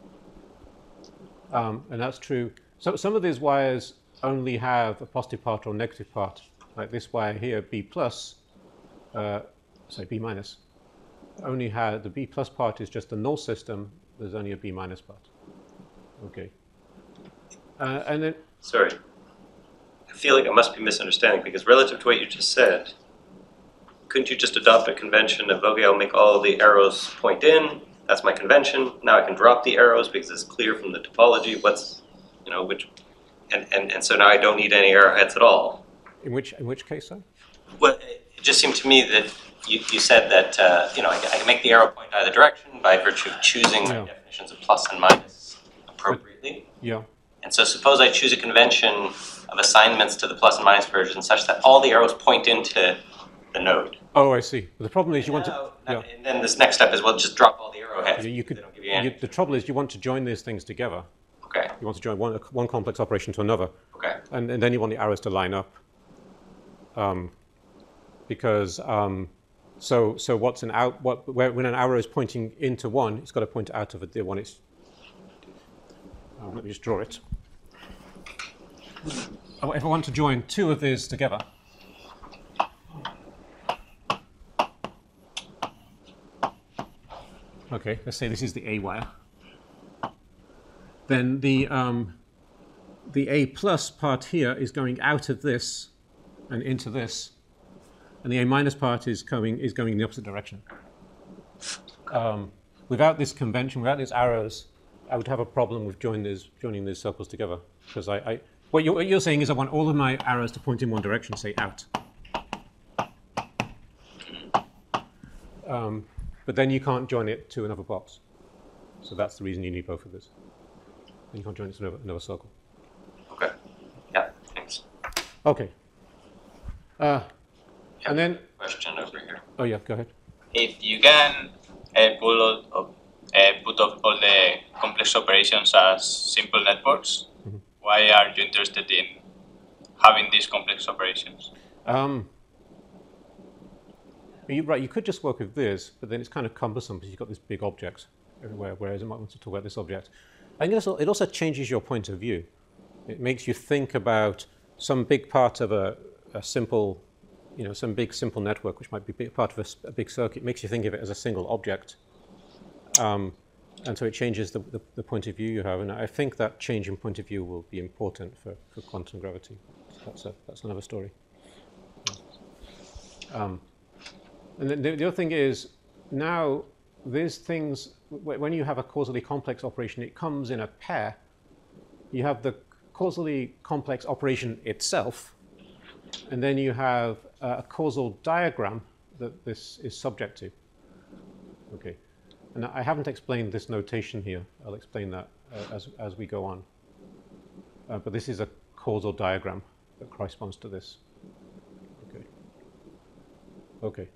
Speaker 1: Um, and that's true. So some of these wires only have a positive part or negative part, like this wire here, B plus, uh, sorry, B minus. Only had the B plus part is just a null system. There's only a B minus part. Okay. Uh, and then.
Speaker 3: Sorry. I feel like I must be misunderstanding because relative to what you just said, couldn't you just adopt a convention of, okay, I'll make all the arrows point in. That's my convention. Now I can drop the arrows because it's clear from the topology what's, you know, which, and, and, and so now I don't need any arrowheads at all.
Speaker 1: In which in which case, sir?
Speaker 3: Well, it just seemed to me that you, you said that, uh, you know, I, I can make the arrow point either direction by virtue of choosing
Speaker 1: Yeah.
Speaker 3: my definitions of plus and minus appropriately.
Speaker 1: But, yeah.
Speaker 3: And so suppose I choose a convention of assignments to the plus and minus version such that all the arrows point into the node.
Speaker 1: Oh, I see. The problem is you want to.
Speaker 3: Now-
Speaker 1: Yeah.
Speaker 3: And then this next step is, well, just drop all the arrowheads.
Speaker 1: You, you could.
Speaker 3: They don't give you
Speaker 1: You,
Speaker 3: anything.
Speaker 1: the trouble is you want to join these things together.
Speaker 3: Okay,
Speaker 1: You want to join one one complex operation to another,
Speaker 3: okay.
Speaker 1: and, and then you want the arrows to line up. Um, because um, so so what's an out? What where, when an arrow is pointing into one, it's got to point out of the one it's. Oh, let me just draw it. Oh, if I want to join two of these together. Okay, let's say this is the A wire. Then the um, the A plus part here is going out of this and into this, and the A minus part is going is going in the opposite direction. Um, without this convention, without these arrows, I would have a problem with joining these joining these circles together because I, I what you're, what you're saying is I want all of my arrows to point in one direction, say out. Um, but then you can't join it to another box. So that's the reason you need both of these. And you can't join it to another, another circle.
Speaker 3: Okay. Yeah, thanks.
Speaker 1: Okay. Uh,
Speaker 3: Yeah,
Speaker 1: and then,
Speaker 3: question over here.
Speaker 1: oh yeah, go ahead.
Speaker 9: If you can uh, pull all, of- uh, put up all the complex operations as simple networks,
Speaker 1: Mhm.
Speaker 9: why are you interested in having these complex operations?
Speaker 1: Um, you, right, you could just work with this, but then it's kind of cumbersome because you've got this big object everywhere, whereas you might want to talk about this object. I guess it also changes your point of view. It makes you think about some big part of a, a simple, you know, some big simple network, which might be big part of a, s- a big circuit, makes you think of it as a single object. Um, and so it changes the, the, the point of view you have. And I think that change in point of view will be important for, for quantum gravity. That's, a, that's another story. Um, and then the, the other thing is, now these things, wh- when you have a causally complex operation, it comes in a pair. You have the causally complex operation itself, and then you have uh, a causal diagram that this is subject to. Okay, and I haven't explained this notation here. I'll explain that uh, as, as we go on. Uh, but this is a causal diagram that corresponds to this. Okay. Okay.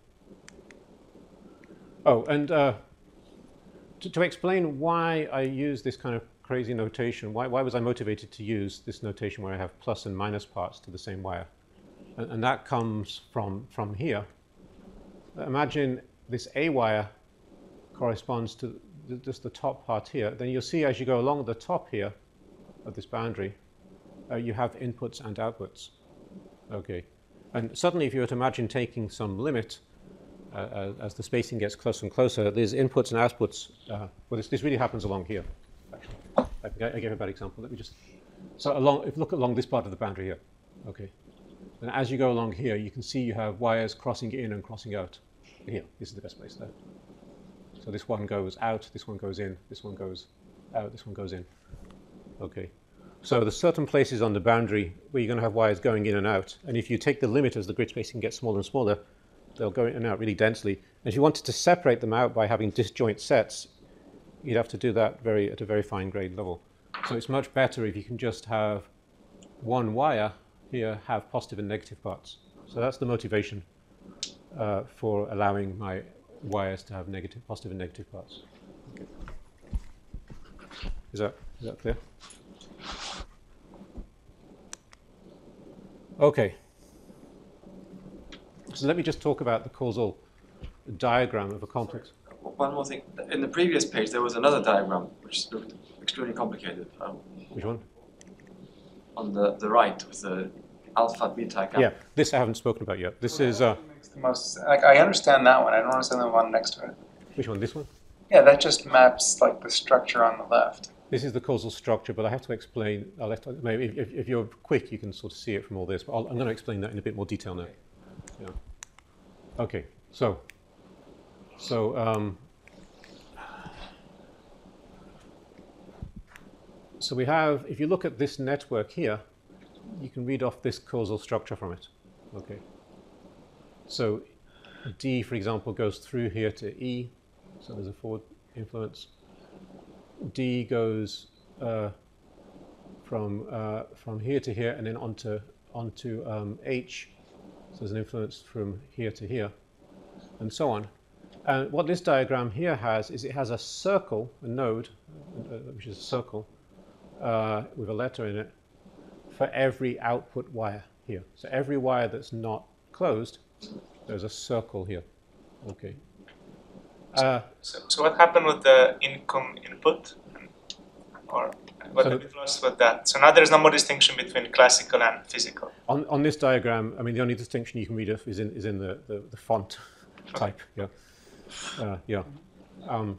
Speaker 1: Oh, and uh, to, to explain why I use this kind of crazy notation, why, why was I motivated to use this notation where I have plus and minus parts to the same wire? And, and that comes from, from here. Imagine this A wire corresponds to the, just the top part here. Then you'll see as you go along the top here of this boundary, uh, you have inputs and outputs. Okay. And suddenly if you were to imagine taking some limit uh, as the spacing gets closer and closer, there's inputs and outputs. Uh, well, this, this really happens along here. Actually, I, think I, I gave a bad example. Let me just. So along, if you look along this part of the boundary here, okay. And as you go along here, you can see you have wires crossing in and crossing out. Here, this is the best place there. So this one goes out, this one goes in, this one goes out, this one goes in. Okay. So there's certain places on the boundary where you're going to have wires going in and out. And if you take the limit as the grid spacing gets smaller and smaller, they'll go in and out really densely. And if you wanted to separate them out by having disjoint sets, you'd have to do that very at a very fine grade level. So it's much better if you can just have one wire here have positive and negative parts. So that's the motivation uh, for allowing my wires to have negative, positive and negative parts. Okay. Is that, is that clear? Okay. So let me just talk about the causal diagram of a complex.
Speaker 2: One more thing. In the previous page, there was another diagram which looked extremely complicated. Um,
Speaker 1: Which one?
Speaker 2: On the, the right with the alpha, beta, gamma.
Speaker 1: Yeah, this I haven't spoken about yet. This is... Uh,
Speaker 8: Makes the most, like, I understand that one. I don't understand the one next to it.
Speaker 1: which one? This one?
Speaker 8: Yeah, that just maps like the structure on the left.
Speaker 1: This is the causal structure, but I have to explain. I'll have to, maybe if, if you're quick, you can sort of see it from all this. But I'll, I'm going to explain that in a bit more detail now. Yeah. Okay. So. So. Um, so we have. If you look at this network here, you can read off this causal structure from it. Okay. So, D, for example, goes through here to E. So there's a forward influence. D goes uh, from uh, from here to here and then onto onto um, H. So there's an influence from here to here, and so on. And what this diagram here has is it has a circle, a node, uh, which is a circle uh, with a letter in it, for every output wire here. So every wire that's not closed, there's a circle here. Okay. Uh,
Speaker 7: So, so what happened with the income input? Or what
Speaker 1: So-
Speaker 7: a bit lost with that. So now there's no more distinction between classical and physical.
Speaker 1: On, on this diagram, I mean, the only distinction you can read of is in, is in the, the, the font type. Yeah. Uh, yeah. Um,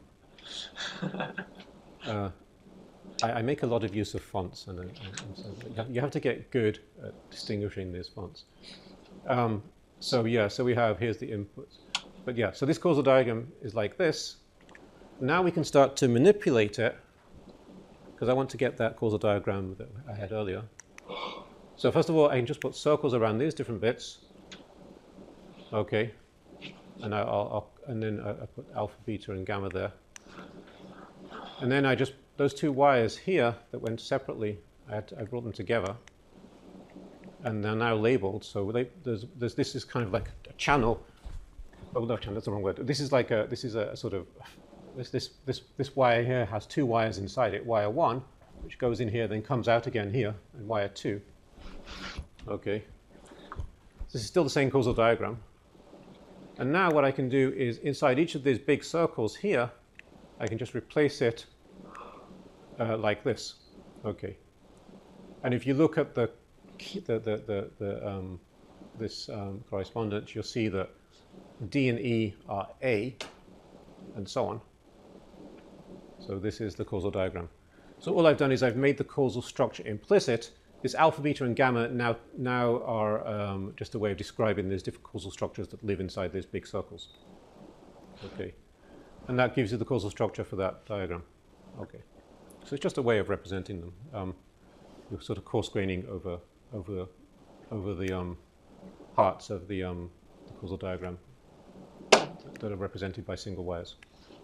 Speaker 1: uh, I, I make a lot of use of fonts, and, uh, and so you have- you have to get good at distinguishing these fonts. Um, so yeah, so we have, here's the inputs. But yeah, so this causal diagram is like this. Now we can start to manipulate it, because I want to get that causal diagram that I had earlier. So first of all, I can just put circles around these different bits. Okay. And, I, I'll, I'll, and then I, I put alpha, beta, and gamma there. And then I just, those two wires here that went separately, I, had to, I brought them together. And they're now labeled. So they, there's, there's, this is kind of like a channel. Oh, no, channel, that's the wrong word. This is like a, this is a sort of, this, this, this, this wire here has two wires inside it. Wire one, which goes in here, then comes out again here, and wire two. Okay. This is still the same causal diagram. And now what I can do is, inside each of these big circles here, I can just replace it uh, like this. Okay. And if you look at the, the, the, the, the um, this um, correspondence, you'll see that D and E are A, and so on. So this is the causal diagram. So all I've done is I've made the causal structure implicit. This alpha, beta, and gamma now, now are um, just a way of describing these different causal structures that live inside these big circles. Okay. And that gives you the causal structure for that diagram. Okay. So it's just a way of representing them. Um, we're sort of coarse graining over, over, over the um, parts of the, um, the causal diagram that are represented by single wires.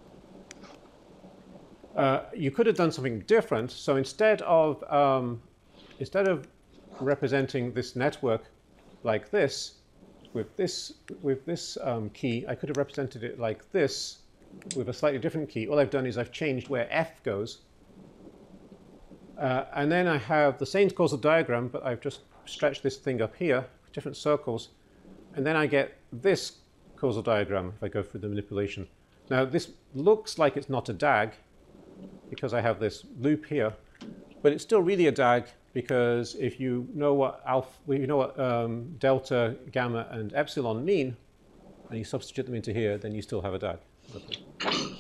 Speaker 1: Uh, you could have done something different. So instead of um, instead of representing this network like this with this with this um, key, I could have represented it like this with a slightly different key. All I've done is I've changed where F goes, uh, and then I have the same causal diagram, but I've just stretched this thing up here, different circles, and then I get this causal diagram if I go through the manipulation. Now this looks like it's not a D A G because I have this loop here, but it's still really a D A G because if you know what alpha, well, you know what um, delta, gamma, and epsilon mean, and you substitute them into here, then you still have a D A G. Okay.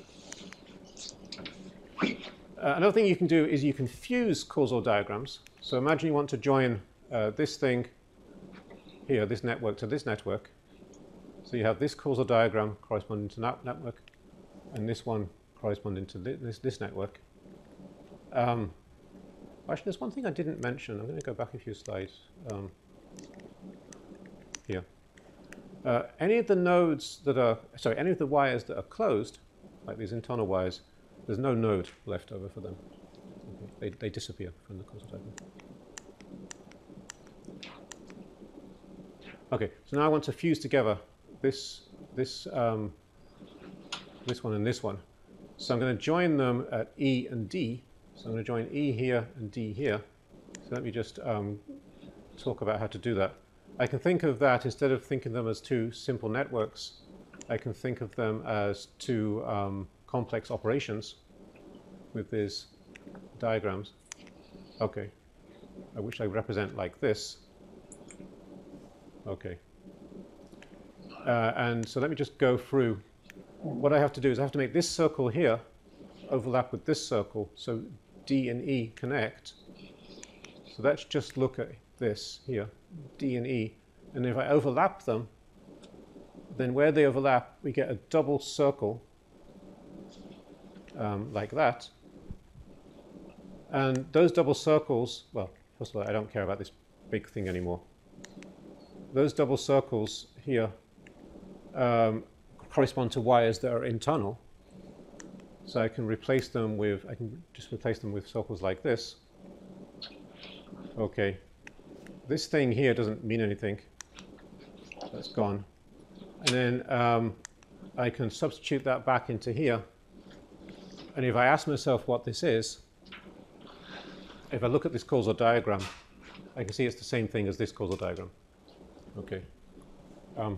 Speaker 1: Uh, another thing you can do is you can fuse causal diagrams. So imagine you want to join uh, this thing here, this network to this network. So you have this causal diagram corresponding to that network, and this one corresponding to this, this network. Um, actually, there's one thing I didn't mention. I'm going to go back a few slides. Um, here. Uh, any of the nodes that are, sorry, any of the wires that are closed, like these internal wires, there's no node left over for them. Okay. They, they disappear from the causal diagram. Okay, so now I want to fuse together this, this, um, this one and this one. So I'm going to join them at E and D. So I'm going to join E here and D here. So let me just um, talk about how to do that. I can think of that, instead of thinking of them as two simple networks, I can think of them as two um, complex operations with these diagrams. Okay, which I represent like this. Okay. Uh, and so let me just go through. What I have to do is I have to make this circle here overlap with this circle, so D and E connect. So let's just look at this here, D and E. And if I overlap them, then where they overlap, we get a double circle um, like that. And those double circles, well, first of all, I don't care about this big thing anymore. Those double circles here um, correspond to wires that are internal. So I can replace them with, I can just replace them with circles like this. Okay. This thing here doesn't mean anything. That's gone. And then um, I can substitute that back into here. And if I ask myself what this is, if I look at this causal diagram, I can see it's the same thing as this causal diagram. Okay. Um,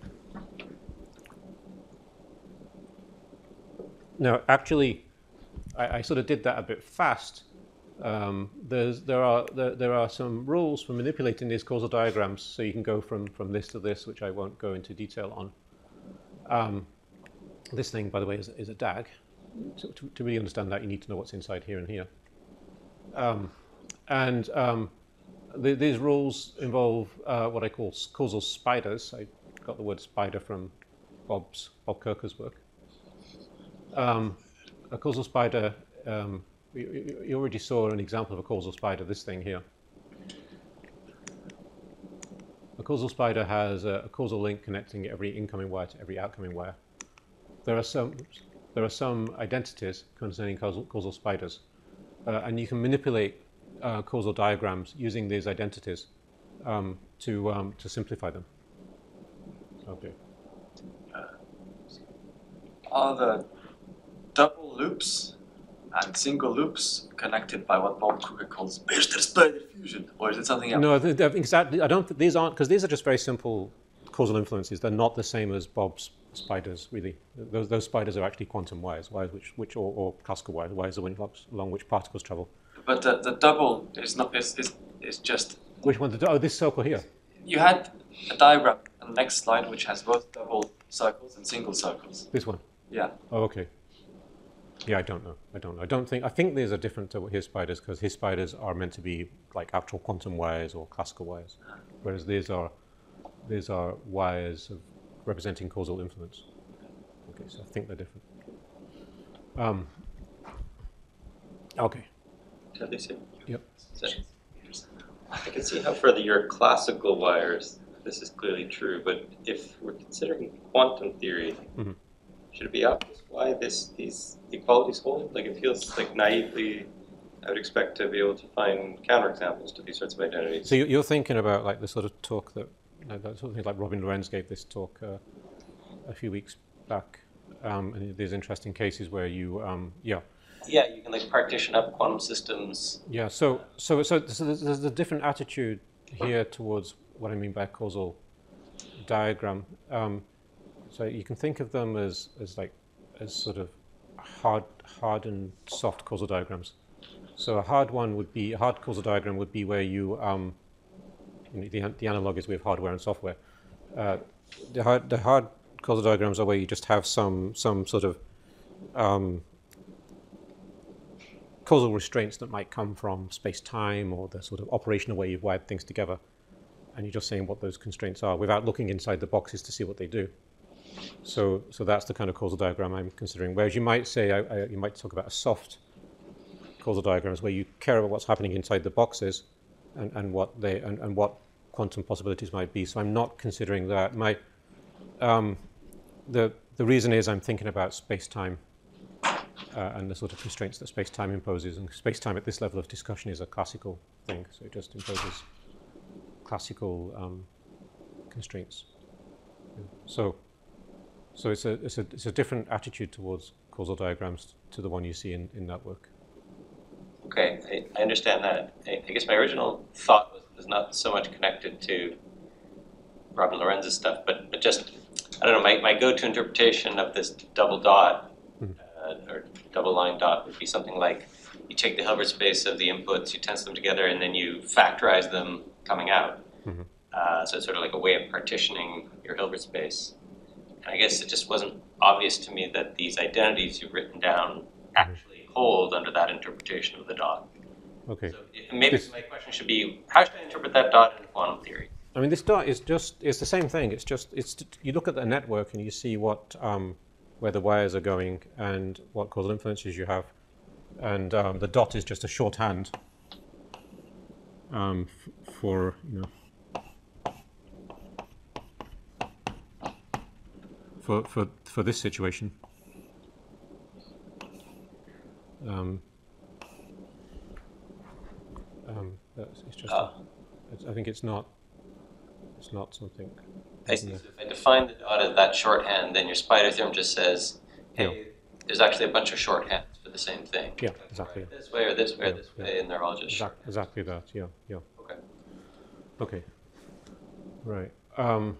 Speaker 1: now, actually, I, I sort of did that a bit fast. Um, there's, there are there, there are some rules for manipulating these causal diagrams, so you can go from from this to this, which I won't go into detail on. Um, this thing, by the way, is, is a D A G. So to, to really understand that, you need to know what's inside here and here. Um, and um, the, these rules involve uh, what I call causal spiders. I got the word spider from Bob's Bob Kirker's work. Um, a causal spider. Um, You, you already saw an example of a causal spider, this thing here. A causal spider has a, a causal link connecting every incoming wire to every outgoing wire. There are some, there are some identities concerning causal, causal spiders, uh, and you can manipulate uh, causal diagrams using these identities um, to, um, to simplify them. Okay.
Speaker 2: Are the double loops and single loops connected by what Bob Kirker calls Bester-Spider fusion, or is it something else?
Speaker 1: No, they're exactly. I don't. These aren't, because these are just very simple causal influences. They're not the same as Bob's spiders, really. Those those spiders are actually quantum wires, wires which which or, or classical wires, wires along which particles travel.
Speaker 2: But the, the double is not is, is is just.
Speaker 1: Which one? The, oh, this circle here.
Speaker 2: You had a diagram on the next slide which has both double circles and single circles.
Speaker 1: This one.
Speaker 2: Yeah.
Speaker 1: Oh, okay. Yeah, I don't know. I don't know. I don't think. I think these are different to his spiders, because his spiders are meant to be like actual quantum wires or classical wires, whereas these are these are wires of representing causal influence. Okay, so I think they're different. Um, okay.
Speaker 3: Can they see?
Speaker 1: Yep.
Speaker 3: So, I can see how for the, your classical wires, this is clearly true. But if we're considering quantum theory. Mm-hmm. Should it be obvious why this these equalities hold? Like, it feels like naively, I would expect to be able to find counterexamples to these sorts of identities.
Speaker 1: So you're thinking about like the sort of talk that, that sort of thing like Robin Lorenz gave this talk uh, a few weeks back, um, and there's interesting cases where you, um, yeah.
Speaker 3: Yeah, you can like partition up quantum systems.
Speaker 1: Yeah. So so so, so there's, there's a different attitude here towards what I mean by causal diagram. Um, So you can think of them as, as like as sort of hard hard and soft causal diagrams. So a hard one would be a hard causal diagram would be where you, um, you know, the the analog is with hardware and software. Uh, the hard, the hard causal diagrams are where you just have some some sort of um, causal restraints that might come from space-time or the sort of operational way you've wired things together, and you're just saying what those constraints are without looking inside the boxes to see what they do. So, so that's the kind of causal diagram I'm considering. Whereas you might say, I, I, you might talk about a soft causal diagrams where you care about what's happening inside the boxes and, and what they and, and what quantum possibilities might be. So I'm not considering that. My um, the the reason is I'm thinking about space-time uh, and the sort of constraints that space-time imposes. And space-time at this level of discussion is a classical thing, so it just imposes classical um, constraints. So. So it's a, it's, a, it's a different attitude towards causal diagrams to the one you see in, in that work.
Speaker 3: Okay, I, I understand that. I, I guess my original thought was, was not so much connected to Robin Lorenz's stuff, but, but just, I don't know, my, my go-to interpretation of this double dot, mm-hmm. uh, or double line dot would be something like, you take the Hilbert space of the inputs, you tensor them together, and then you factorize them coming out. Mm-hmm. uh, so it's sort of like a way of partitioning your Hilbert space. I guess it just wasn't obvious to me that these identities you've written down actually hold under that interpretation of the dot.
Speaker 1: Okay.
Speaker 3: So maybe this, my question should be, how should I interpret that dot in quantum theory?
Speaker 1: I mean, this dot is just, it's the same thing. It's just, it's you look at the network and you see what, um, where the wires are going and what causal influences you have. And um, the dot is just a shorthand um, f- for, you know, For, for, for this situation. Um, um, that's, it's just,
Speaker 3: uh,
Speaker 1: it's, I think it's not, it's not something.
Speaker 3: I see. So if I define the dot as that shorthand, then your spider theorem just says, hey, yeah. there's actually a bunch of shorthands for the same thing.
Speaker 1: Yeah, exactly.
Speaker 3: Right, this way or this way
Speaker 1: yeah,
Speaker 3: or this
Speaker 1: yeah.
Speaker 3: way, and they're all just
Speaker 1: exactly, exactly that, yeah, yeah.
Speaker 3: Okay.
Speaker 1: Okay. Right. Um,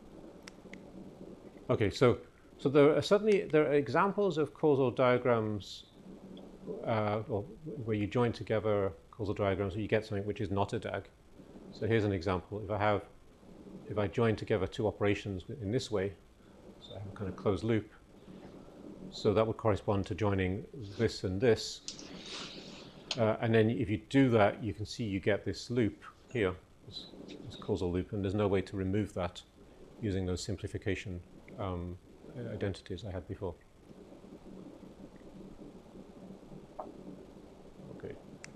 Speaker 1: Okay, so so there are certainly there are examples of causal diagrams, uh, or where you join together causal diagrams, where you get something which is not a D A G. So here's an example. If I have, if I join together two operations in this way, so I have a kind of closed loop. So that would correspond to joining this and this, uh, and then if you do that, you can see you get this loop here, this, this causal loop, and there's no way to remove that using those simplification Um, identities I had before. Okay.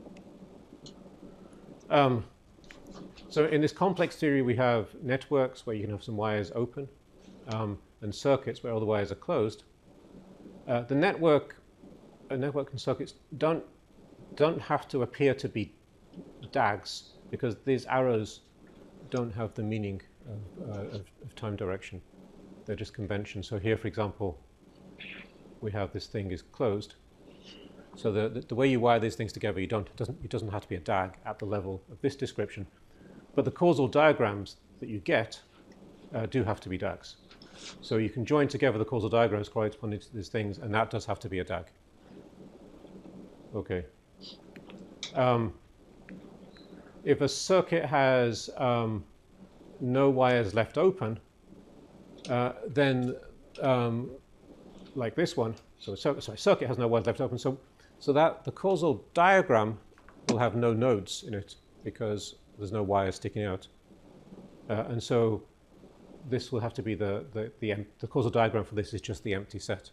Speaker 1: Um, so in this complex theory, we have networks where you can have some wires open, um, and circuits where all the wires are closed. Uh, the network, uh, network and circuits don't don't have to appear to be D A Gs because these arrows don't have the meaning of, uh, of, of time direction. They're just convention. So here, for example, we have this thing is closed. So the, the, the way you wire these things together, you don't, it, doesn't, it doesn't have to be a D A G at the level of this description. But the causal diagrams that you get uh, do have to be D A Gs. So you can join together the causal diagrams corresponding to these things, and that does have to be a D A G. Okay. Um, if a circuit has um, no wires left open, Uh, then, um, like this one, so a cir- sorry, circuit has no wires left open, so so that the causal diagram will have no nodes in it because there's no wires sticking out, uh, and so this will have to be the the the, em- the causal diagram for this is just the empty set.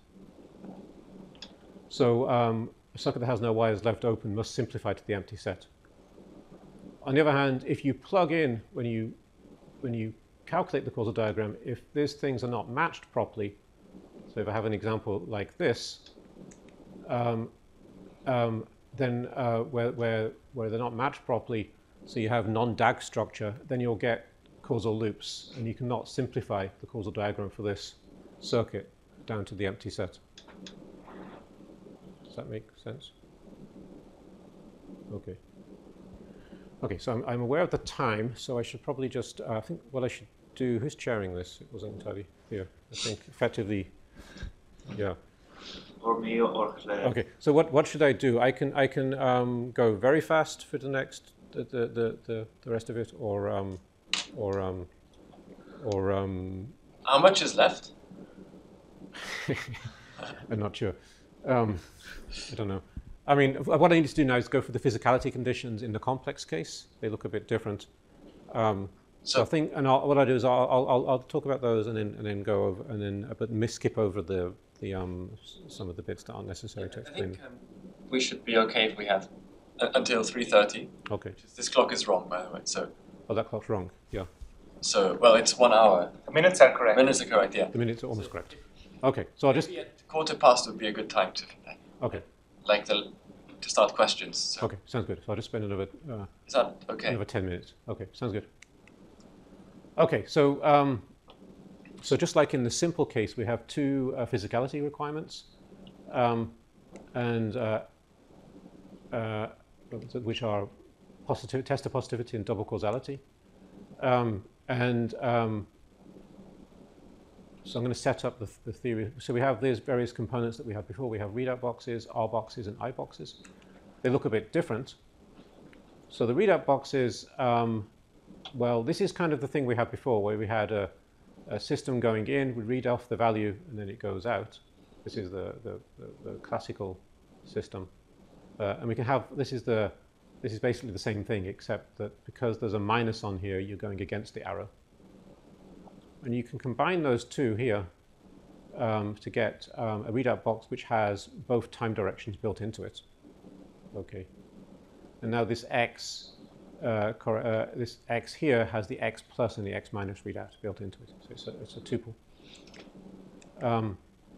Speaker 1: So um, a circuit that has no wires left open must simplify to the empty set. On the other hand, if you plug in when you when you calculate the causal diagram, if these things are not matched properly, so if I have an example like this, um, um, then uh, where, where, where they're not matched properly, so you have non-D A G structure, then you'll get causal loops, and you cannot simplify the causal diagram for this circuit down to the empty set. Does that make sense? Okay. Okay, so I'm, I'm aware of the time, so I should probably just, uh, I think what I should do, who's chairing this? It wasn't entirely clear. I think effectively, yeah.
Speaker 7: Or me or Claire.
Speaker 1: Okay, so what, what should I do? I can I can um, go very fast for the next, the, the, the, the, the rest of it, or, um, or, um, or um,
Speaker 2: How much is left?
Speaker 1: I'm not sure. Um, I don't know. I mean, what I need to do now is go for the physicality conditions in the complex case. They look a bit different. Um, so, so I think, and I'll, what I do is I'll, I'll I'll talk about those and then and then go over and then but miss skip over the the um some of the bits that aren't necessary to explain.
Speaker 2: I think um, we should be okay if we have uh, until three thirty.
Speaker 1: Okay.
Speaker 2: This clock is wrong, by the way. So.
Speaker 1: Oh, that clock's wrong. Yeah.
Speaker 2: So well, it's one hour.
Speaker 7: The minutes are correct.
Speaker 2: Minutes are correct. Yeah.
Speaker 1: The minutes are almost correct. Okay. So I'll just.
Speaker 2: Quarter past would be a good time to.
Speaker 1: Okay.
Speaker 2: Like the. To start questions. So.
Speaker 1: Okay, sounds good. So I'll just spend another. Uh,
Speaker 2: Is that okay?
Speaker 1: Another ten minutes. Okay, sounds good. Okay, so um, so just like in the simple case, we have two uh, physicality requirements, um, and uh, uh, which are positive, test of positivity and double causality, um, and um, so I'm going to set up the, the theory. So we have these various components that we had before. We have readout boxes, R boxes, and I boxes. They look a bit different. So the readout boxes, um, well, this is kind of the thing we had before, where we had a, a system going in, we read off the value, and then it goes out. This is the, the, the, the classical system. Uh, and we can have, this is the, this is basically the same thing, except that because there's a minus on here, you're going against the arrow. And you can combine those two here um, to get um, a readout box which has both time directions built into it. Okay. And now this x, uh, uh, this x here has the x plus and the x minus readout built into it. So it's a, it's a tuple. Um,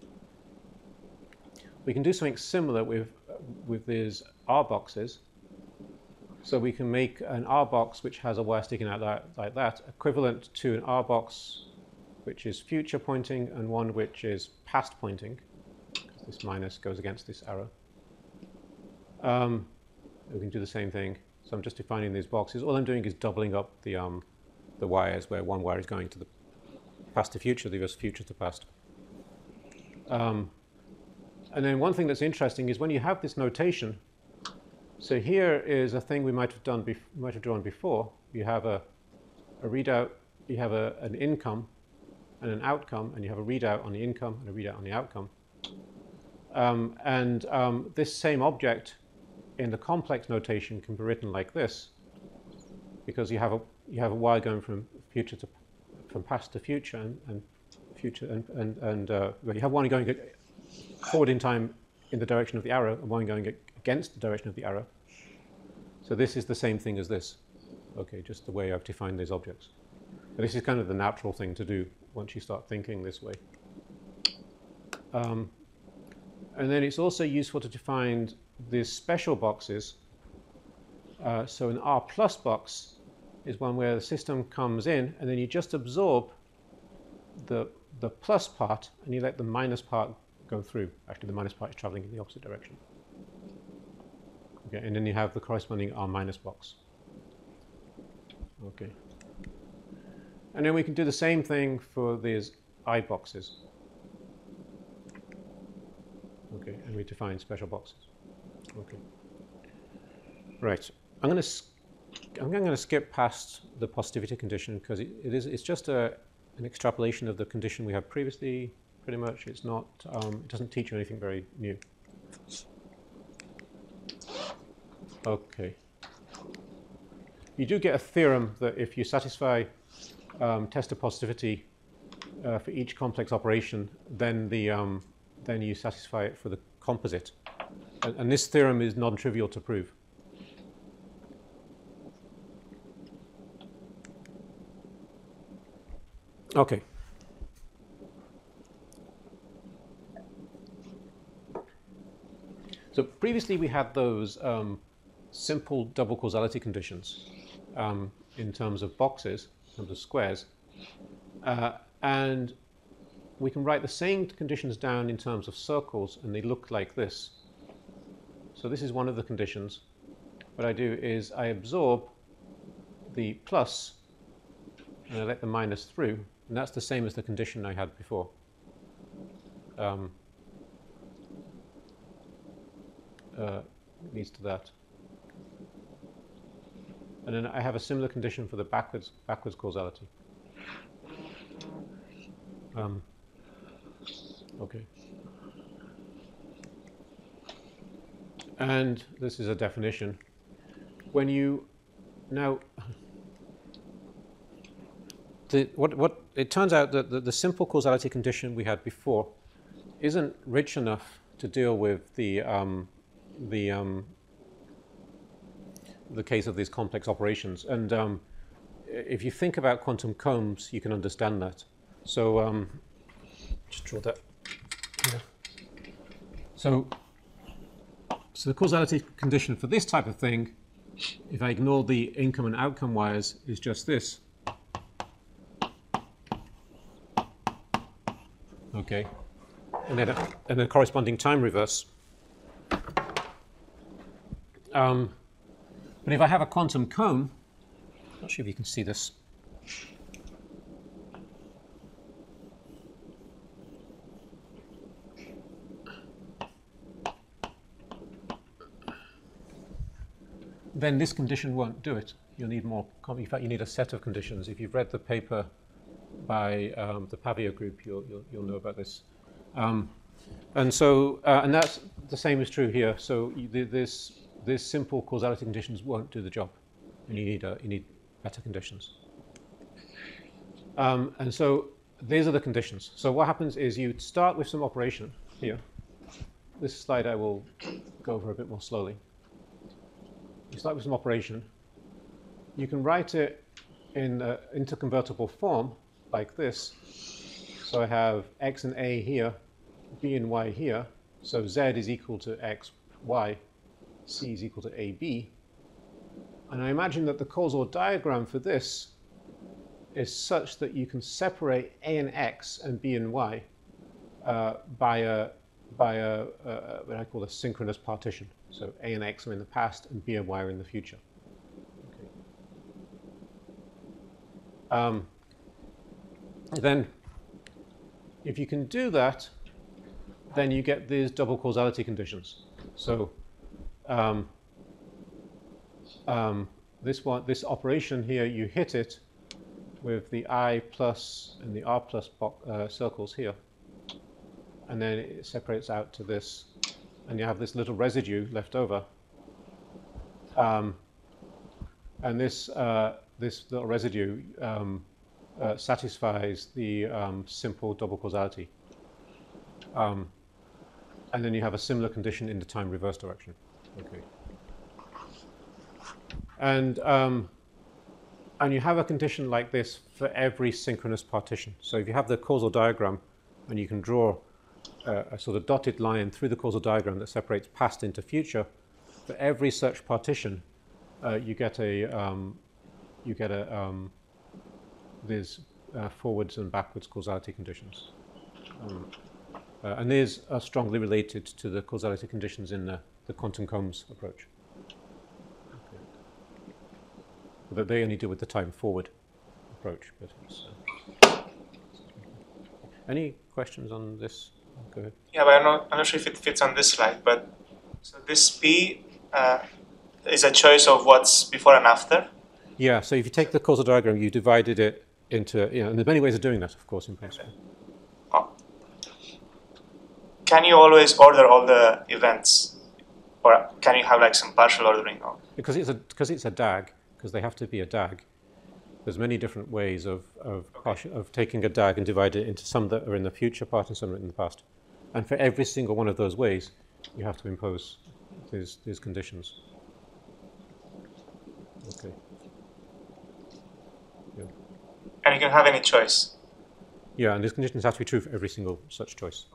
Speaker 1: we can do something similar with uh, with these R boxes. So we can make an R box which has a wire sticking out like, like that, equivalent to an R box which is future pointing and one which is past pointing. This minus goes against this arrow. Um, we can do the same thing. So I'm just defining these boxes. All I'm doing is doubling up the um, the wires, where one wire is going to the past to future, the other is future to past. Um, and then one thing that's interesting is when you have this notation. So here is a thing we might have done, bef might have drawn before. You have a, a readout, you have a, an income and an outcome, and you have a readout on the income and a readout on the outcome. Um, and um, this same object in the complex notation can be written like this, because you have a you have a wire going from future to from past to future, and, and future and and, and uh, well, you have one going forward in time in the direction of the arrow, and one going against the direction of the arrow. So this is the same thing as this. Okay, just the way I've defined these objects. But this is kind of the natural thing to do once you start thinking this way. Um, and then it's also useful to define these special boxes. Uh, so an R plus box is one where the system comes in and then you just absorb the, the plus part and you let the minus part go through. Actually, the minus part is traveling in the opposite direction. Okay, and then you have the corresponding R minus box. Okay. And then we can do the same thing for these I boxes. Okay, and we define special boxes. Okay. Right. I'm going to I'm going to skip past the positivity condition because it, it is it's just a an extrapolation of the condition we had previously. Pretty much, it's not. Um, it doesn't teach you anything very new. Okay. You do get a theorem that if you satisfy um, test of positivity uh, for each complex operation, then the um, then you satisfy it for the composite, and, and this theorem is non-trivial to prove. Okay. So previously we had those um, simple double causality conditions um, in terms of boxes, in terms of squares, uh, and we can write the same conditions down in terms of circles, and they look like this. So this is one of the conditions. What I do is I absorb the plus and I let the minus through, and that's the same as the condition I had before. Um, uh, leads to that. And then I have a similar condition for the backwards backwards causality. Um, okay. And this is a definition. When you now, the, what what it turns out that the, the simple causality condition we had before isn't rich enough to deal with the um, the um, the case of these complex operations. And um, if you think about quantum combs, you can understand that. So um, just draw that here. So, so the causality condition for this type of thing, if I ignore the income and outcome wires, is just this. Okay, and then a, and then corresponding time reverse. Um, but if I have a quantum cone, I'm not sure if you can see this. Then this condition won't do it. You'll need more. In fact, you need a set of conditions. If you've read the paper by um, the Pavia group, you'll, you'll, you'll know about this. Um, and so, uh, and that's the same is true here. So you, this this simple causality conditions won't do the job, and you need a, you need better conditions. Um, and so these are the conditions. So what happens is you start with some operation here. This slide I will go over a bit more slowly. You start with some operation. You can write it in uh, interconvertible form like this. So I have x and a here, b and y here. So z is equal to x, y, c is equal to ab. And I imagine that the causal diagram for this is such that you can separate a and x and b and y uh, by a by a, a what I call a synchronous partition. So a and x are in the past and b and y are in the future. Okay. Um, then, if you can do that, then you get these double causality conditions. So, um, um, this one, this operation here, you hit it with the I plus and the R plus uh, circles here, and then it separates out to this, and you have this little residue left over. Um, and this uh, this little residue um, uh, satisfies the um, simple double causality. Um, and then you have a similar condition in the time reverse direction. Okay. And um, and you have a condition like this for every synchronous partition. So if you have the causal diagram, and you can draw uh, a sort of dotted line through the causal diagram that separates past into future, for every such partition, uh, you get a um, you get a um, these uh, forwards and backwards causality conditions. Um, uh, and these are strongly related to the causality conditions in the, the quantum combs approach. Okay. But they only deal with the time forward approach. But it's, uh, any questions on this? Go ahead.
Speaker 7: Yeah, but I'm not, I'm not sure if it fits on this slide, but so this P uh, is a choice of what's before and after?
Speaker 1: Yeah, so if you take the causal diagram, you divided it into, you know, and there's many ways of doing that, of course, in principle.
Speaker 7: Oh. Can you always order all the events? Or can you have like some partial ordering? Or?
Speaker 1: Because it's a, because it's a D A G, because they have to be a D A G, there's many different ways of, of,
Speaker 7: Okay.
Speaker 1: partial, of taking a D A G and dividing it into some that are in the future part and some that are in the past. And for every single one of those ways, you have to impose these, these conditions. Okay. Yeah.
Speaker 7: And you can have any choice.
Speaker 1: Yeah, and these conditions have to be true for every single such choice.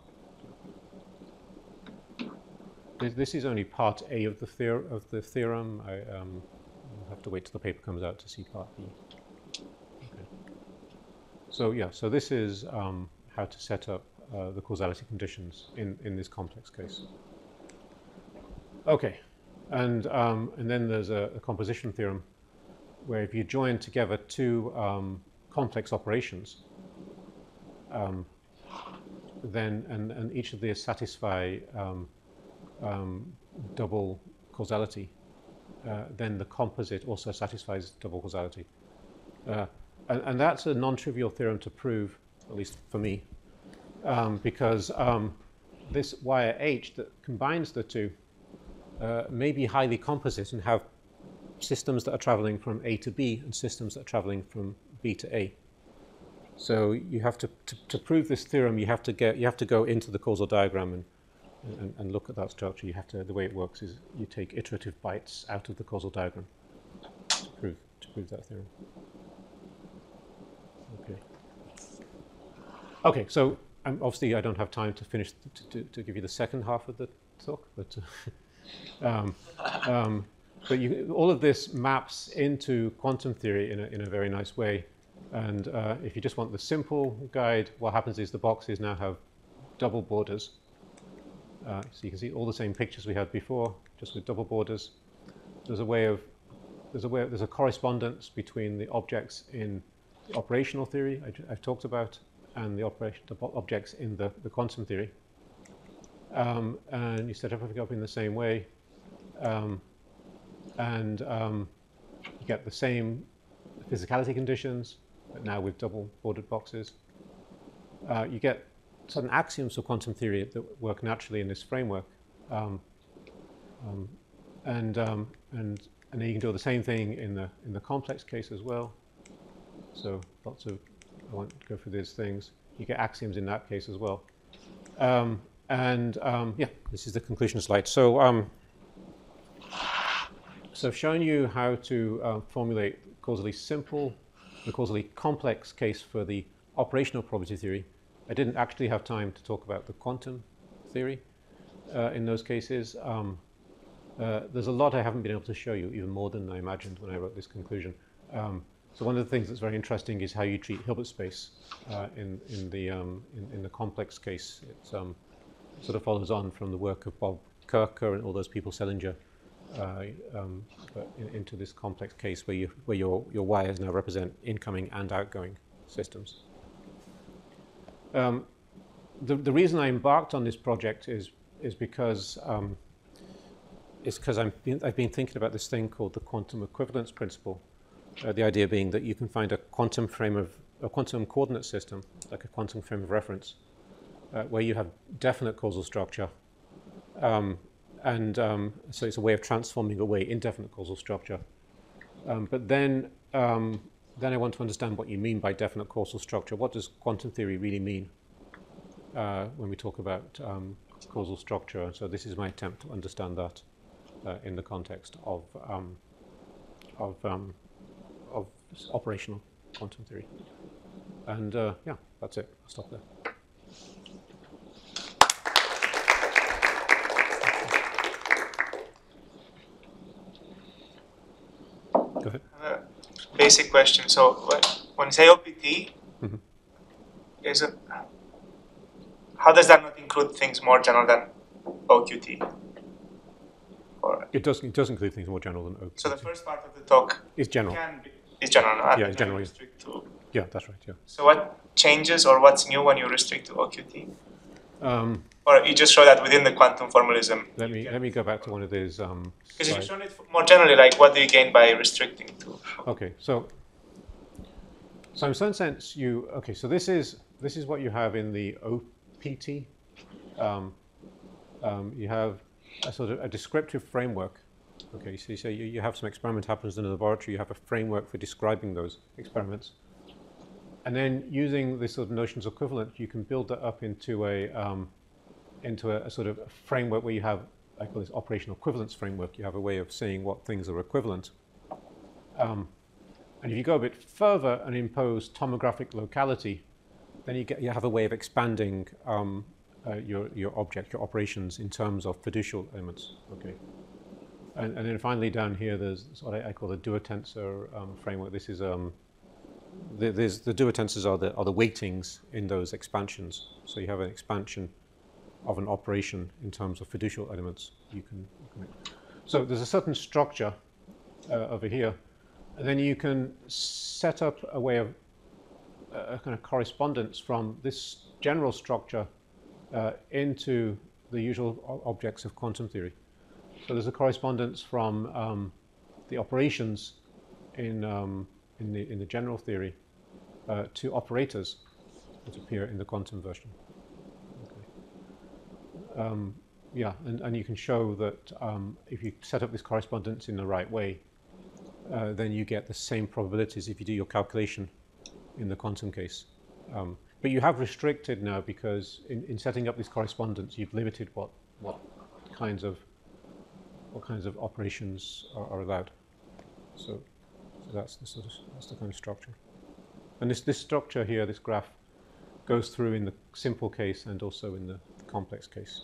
Speaker 1: This, this is only part A of the, theor of the theorem. I um, I'll have to wait till the paper comes out to see part B. Okay. So yeah, so this is um, how to set up uh, the causality conditions in, in this complex case. Okay, and, um, and then there's a, a composition theorem where if you join together two um, complex operations, um, then and, and each of these satisfy um, um, double causality, uh, then the composite also satisfies double causality. Uh, and, and that's a non-trivial theorem to prove at least for me, um, because um, this wire H that combines the two uh, may be highly composite and have systems that are traveling from A to B and systems that are traveling from B to A. So you have to, to, to prove this theorem, you have to get you have to go into the causal diagram and, and, and look at that structure. You have to the way it works is you take iterative bytes out of the causal diagram to prove to prove that theorem. Okay. Okay, so um, obviously I don't have time to finish to, to, to give you the second half of the talk, but uh, um, um, but you, all of this maps into quantum theory in a, in a very nice way. And uh, if you just want the simple guide, what happens is the boxes now have double borders. Uh, so you can see all the same pictures we had before, just with double borders. There's a way of there's a way there's a correspondence between the objects in the operational theory I, I've talked about and the operation the objects in the, the quantum theory. Um, and you set everything up in the same way. Um, and um, you get the same physicality conditions, but now with double bordered boxes. Uh, you get certain axioms for quantum theory that work naturally in this framework. Um, um, and, um, and, and then you can do the same thing in the, in the complex case as well. So lots of, I won't go through these things. You get axioms in that case as well. Um, and um, yeah, this is the conclusion slide. So, um, so I've shown you how to uh, formulate causally simple, the causally complex case for the operational probability theory. I didn't actually have time to talk about the quantum theory uh, in those cases. Um, uh, there's a lot I haven't been able to show you, even more than I imagined when I wrote this conclusion. Um, so one of the things that's very interesting is how you treat Hilbert space uh, in, in, the, um, in, in the complex case. It um, sort of follows on from the work of Bob Kirker and all those people, Selinger, Uh, um, but in, into this complex case where you where your your wires now represent incoming and outgoing systems. Um, the the reason I embarked on this project is is because um, is because I'm been, I've been thinking about this thing called the quantum equivalence principle. Uh, the idea being that you can find a quantum frame of a quantum coordinate system, like a quantum frame of reference, uh, where you have definite causal structure. Um, And um, so it's a way of transforming away indefinite causal structure. Um, but then, um, then I want to understand what you mean by definite causal structure. What does quantum theory really mean uh, when we talk about um, causal structure? So this is my attempt to understand that uh, in the context of um, of um, of operational quantum theory. And uh, yeah, that's it. I'll stop there. Go ahead.
Speaker 7: Uh, basic question. So when, when you say O P T,
Speaker 1: mm-hmm.
Speaker 7: is it, how does that not include things more general than O Q T? Or,
Speaker 1: it does. It does include things more general than O Q T.
Speaker 7: so the first part of the talk
Speaker 1: is general.
Speaker 7: Can be, is general. No?
Speaker 1: Yeah, it's general.
Speaker 7: Restrict to,
Speaker 1: yeah, that's right. Yeah.
Speaker 7: so what changes or what's new when you restrict to O Q T?
Speaker 1: Um,
Speaker 7: or you just show that within the quantum formalism?
Speaker 1: Let me let me go back to one of these. Um,
Speaker 7: because you've shown it more generally, like what do you gain by restricting to?
Speaker 1: Okay, so so in some sense you okay. So this is this is what you have in the O P T. Um, um, you have a sort of a descriptive framework. Okay, so you say you, you have some experiment happens in the laboratory. You have a framework for describing those experiments. And then using this sort of notions of equivalent, you can build that up into a um, into a, a sort of a framework where you have, I call this operational equivalence framework. You have a way of saying what things are equivalent. Um, and if you go a bit further and impose tomographic locality, then you get you have a way of expanding um, uh, your your object, your operations in terms of fiducial elements. Okay. And, and then finally down here, there's what I, I call the duotensor um, framework. This is um, The, the duotensors are the, are the weightings in those expansions. So you have an expansion of an operation in terms of fiducial elements. You can, you can so there's a certain structure uh, over here, and then you can set up a way of uh, a kind of correspondence from this general structure uh, into the usual objects of quantum theory. So there's a correspondence from um, the operations in um, in the in the general theory uh, to operators. that appear in the quantum version. Okay. Um, yeah, and, and you can show that um, if you set up this correspondence in the right way, uh, then you get the same probabilities if you do your calculation in the quantum case. Um, but you have restricted now, because in, in setting up this correspondence, you've limited what what kinds of what kinds of operations are, are allowed. So, so that's the sort of that's the kind of structure. And this this structure here, this graph, goes through in the simple case and also in the, the complex case.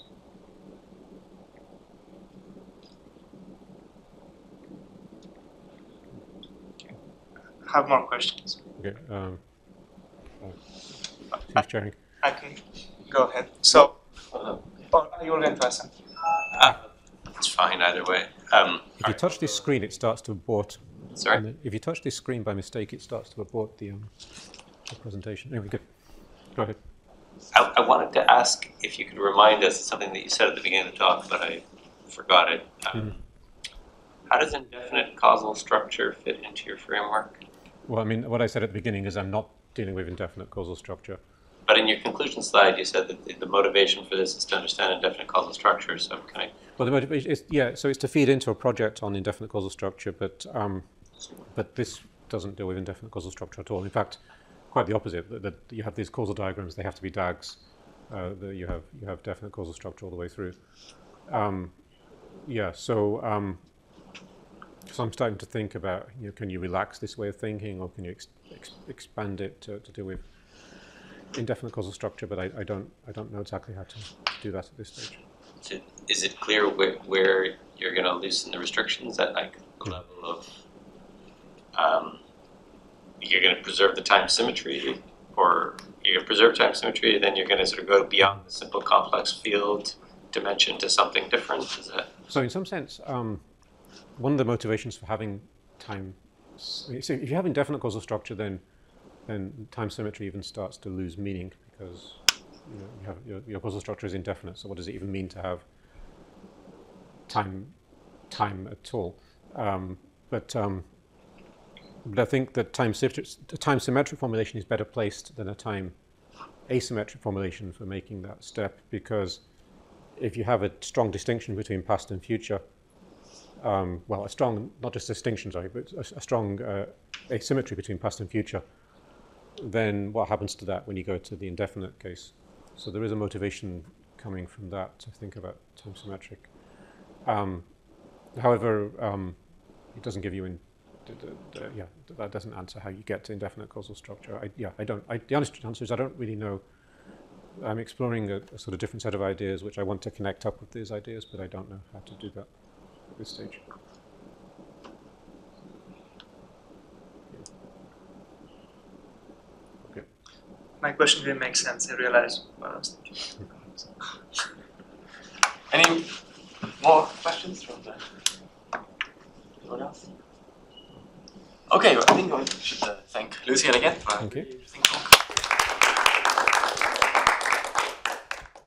Speaker 7: Have more questions.
Speaker 1: Okay. Um, uh, Chief Chairing.
Speaker 7: I can go ahead. So, or are you going to ask something?
Speaker 3: Uh, it's fine either way. Um,
Speaker 1: If you touch this screen, it starts to abort.
Speaker 3: Sorry?
Speaker 1: And if you touch this screen by mistake, it starts to abort the, um, the presentation. Anyway, good. Go ahead.
Speaker 3: I, I wanted to ask if you could remind us something that you said at the beginning of the talk, but I forgot it. Um,
Speaker 1: Mm.
Speaker 3: How does indefinite causal structure fit into your framework?
Speaker 1: Well, I mean, what I said at the beginning is I'm not dealing with indefinite causal structure.
Speaker 3: But in your conclusion slide, you said that the, the motivation for this is to understand indefinite causal structure. So can I?
Speaker 1: Well, the motivation is, yeah, so it's to feed into a project on indefinite causal structure, but um, but this doesn't deal with indefinite causal structure at all. In fact, quite the opposite. That, that you have these causal diagrams; they have to be D A Gs. Uh, that you have you have definite causal structure all the way through. Um, yeah. So um, so I'm starting to think about, you know, can you relax this way of thinking, or can you ex ex expand it to, to deal with indefinite causal structure? But I, I don't I don't know exactly how to do that at this stage.
Speaker 3: Is it, is it clear where, where you're going to loosen the restrictions at, like the level of um, you're going to preserve the time symmetry, or you're going to preserve time symmetry, then you're going to sort of go beyond the simple complex field dimension to something different? Is that?
Speaker 1: So in some sense, um, one of the motivations for having time, so if you have indefinite causal structure, then then time symmetry even starts to lose meaning, because you know, you have, your, your causal structure is indefinite. So what does it even mean to have time time at all? Um, but um, but I think that time symmetric, time symmetric formulation is better placed than a time asymmetric formulation for making that step, because if you have a strong distinction between past and future, um, well, a strong, not just distinction, sorry, but a, a strong uh, asymmetry between past and future, then what happens to that when you go to the indefinite case? So there is a motivation coming from that to think about time symmetric. Um, however, um, it doesn't give you in, the, the, the, yeah, that doesn't answer how you get to indefinite causal structure. I, yeah, I don't. I, the honest answer is I don't really know. I'm exploring a, a sort of different set of ideas which I want to connect up with these ideas, but I don't know how to do that at this stage. Okay.
Speaker 7: My question didn't make sense. I realized what I was thinking.
Speaker 2: Any more questions from the anyone else? Okay, well, I think we should uh, thank Lucian again for
Speaker 1: Thank you.
Speaker 2: the interesting talk.